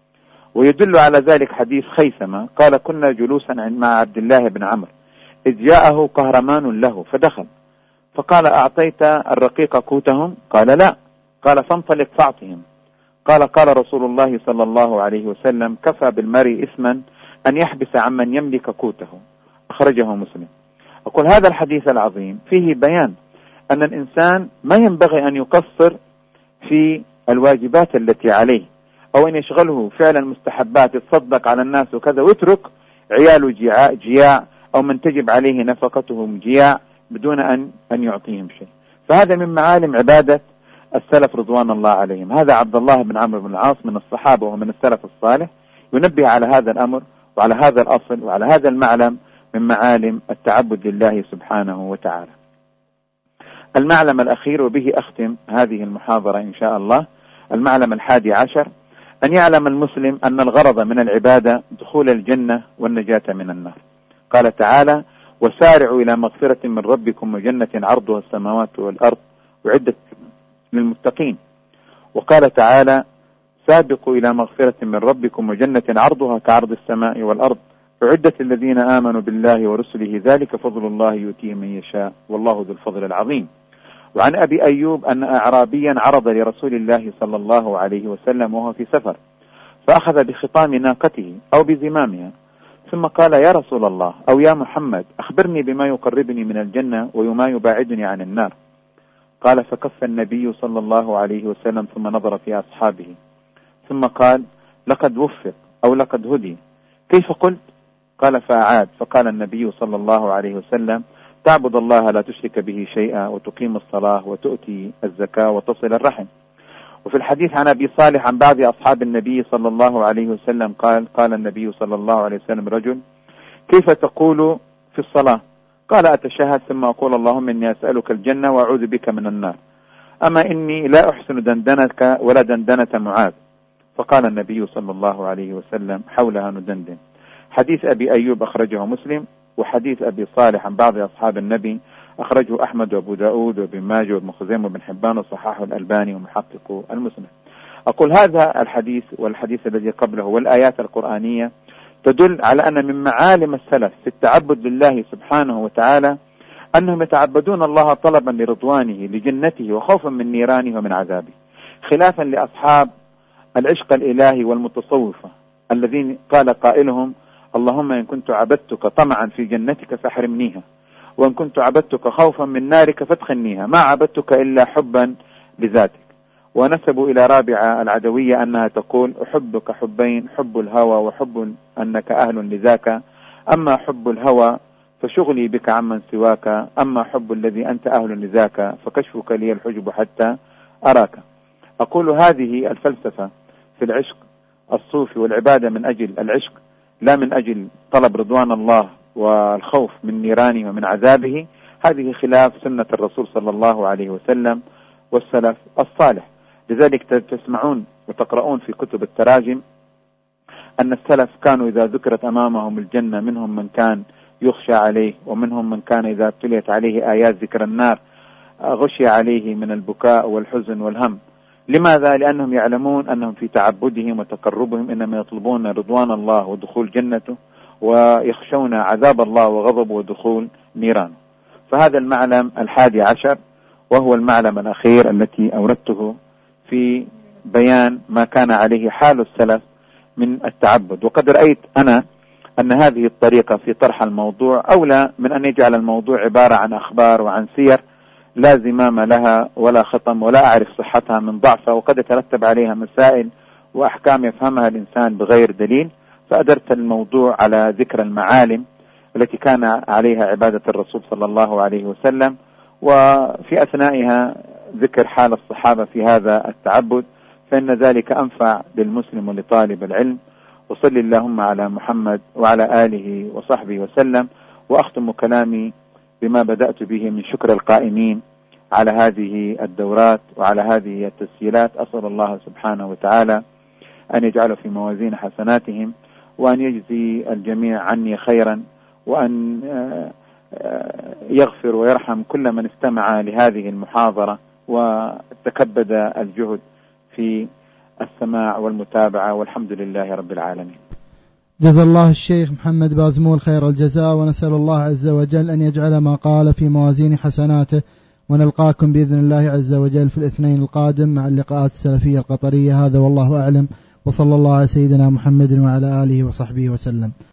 ويدل على ذلك حديث خيثمة قال كنا جلوسا مع عبد الله بن عمرو إذ جاءه قهرمان له فدخل فقال أعطيت الرقيق قوتهم؟ قال لا. قال فانطلق فاعطهم. قال قال رسول الله صلى الله عليه وسلم كفى بالمرء إثما أن يحبس عمن يملك قوته. أخرجه مسلم. أقول هذا الحديث العظيم فيه بيان أن الإنسان ما ينبغي أن يقصر في الواجبات التي عليه أو أن يشغله فعل المستحبات يتصدق على الناس وكذا ويترك عياله جياع, جياع أو من تجب عليه نفقتهم جياع بدون أن, أن يعطيهم شيء. فهذا من معالم عبادة السلف رضوان الله عليهم. هذا عبد الله بن عمرو بن العاص من الصحابة ومن السلف الصالح ينبه على هذا الأمر وعلى هذا الأصل وعلى هذا المعلم من معالم التعبد لله سبحانه وتعالى. المعلم الأخير وبه أختم هذه المحاضرة إن شاء الله، المعلم الحادي عشر أن يعلم المسلم أن الغرض من العبادة دخول الجنة والنجاة من النار. قال تعالى وسارعوا إلى مغفرة من ربكم وجنة عرضها السماوات والأرض أعدت للمتقين. وقال تعالى سابقوا إلى مغفرة من ربكم وجنة عرضها كعرض السماء والأرض أعدت الذين آمنوا بالله ورسله ذلك فضل الله يؤتيه من يشاء والله ذو الفضل العظيم. وعن أبي أيوب أن أعرابيا عرض لرسول الله صلى الله عليه وسلم وهو في سفر فأخذ بخطام ناقته أو بزمامها ثم قال يا رسول الله أو يا محمد أخبرني بما يقربني من الجنة وما يباعدني عن النار. قال فكف النبي صلى الله عليه وسلم ثم نظر في أصحابه ثم قال لقد وفق أو لقد هدي. كيف قلت؟ قال فأعاد. فقال النبي صلى الله عليه وسلم تعبد الله لا تشرك به شيئا وتقيم الصلاة وتؤتي الزكاة وتصل الرحم. وفي الحديث عن أبي صالح عن بعض أصحاب النبي صلى الله عليه وسلم قال قال النبي صلى الله عليه وسلم رجل كيف تقول في الصلاة؟ قال أتشهد ثم أقول اللهم إني أسألك الجنة وأعوذ بك من النار أما إني لا أحسن دندنك ولا دندنة معاذ. فقال النبي صلى الله عليه وسلم حولها ندندن. حديث أبي أيوب أخرجه مسلم. وحديث أبي صالح عن بعض أصحاب النبي أخرجه أحمد وأبو داود وابن ماجه وابن خزيمة وابن حبان وصححه الألباني ومحقق المسند. أقول هذا الحديث والحديث الذي قبله والآيات القرآنية تدل على أن من معالم السلف في التعبد لله سبحانه وتعالى أنهم يتعبدون الله طلبا لرضوانه لجنته وخوفا من نيرانه ومن عذابه، خلافا لأصحاب العشق الإلهي والمتصوفة الذين قال قائلهم: اللهم إن كنت عبدتك طمعا في جنتك فاحرمنيها، وإن كنت عبدتك خوفا من نارك فادخلنيها، ما عبدتك إلا حبا لذاتك. ونسبوا إلى رابعة العدوية أنها تقول: أحبك حبين، حب الهوى وحب أنك أهل لذاك، أما حب الهوى فشغلي بك عمن سواك، أما حب الذي أنت أهل لذاك فكشفك لي الحجب حتى أراك. أقول هذه الفلسفة في العشق الصوفي والعبادة من أجل العشق لا من أجل طلب رضوان الله والخوف من نيرانه ومن عذابه، هذه خلاف سنة الرسول صلى الله عليه وسلم والسلف الصالح. لذلك تسمعون وتقرؤون في كتب التراجم أن السلف كانوا إذا ذكرت أمامهم الجنة منهم من كان يخشى عليه، ومنهم من كان إذا ابتليت عليه آيات ذكر النار غشي عليه من البكاء والحزن والهم. لماذا؟ لأنهم يعلمون أنهم في تعبدهم وتقربهم إنما يطلبون رضوان الله ودخول جنته، ويخشون عذاب الله وغضبه ودخول نيرانه. فهذا المعلم الحادي عشر، وهو المعلم الأخير التي أوردته في بيان ما كان عليه حال السلف من التعبد. وقد رأيت أنا أن هذه الطريقة في طرح الموضوع أولى من أن يجعل الموضوع عبارة عن أخبار وعن سير لا زمام لها ولا خطم ولا أعرف صحتها من ضعفها، وقد يترتب عليها مسائل وأحكام يفهمها الإنسان بغير دليل. فأدرت الموضوع على ذكر المعالم التي كان عليها عبادة الرسول صلى الله عليه وسلم، وفي أثنائها ذكر حال الصحابة في هذا التعبد، فإن ذلك أنفع للمسلم ولطالب العلم. وصلي اللهم على محمد وعلى آله وصحبه وسلم. وأختم كلامي بما بدأت به من شكر القائمين على هذه الدورات وعلى هذه التسجيلات. أسأل الله سبحانه وتعالى أن يجعله في موازين حسناتهم، وأن يجزي الجميع عني خيرا، وأن يغفر ويرحم كل من استمع لهذه المحاضرة وتكبد الجهد في السماع والمتابعة، والحمد لله رب العالمين. جزا الله الشيخ محمد بازمول خير الجزاء، ونسأل الله عز وجل أن يجعل ما قال في موازين حسناته، ونلقاكم بإذن الله عز وجل في الاثنين القادم مع اللقاءات السلفية القطرية. هذا والله أعلم، وصلى الله على سيدنا محمد وعلى آله وصحبه وسلم.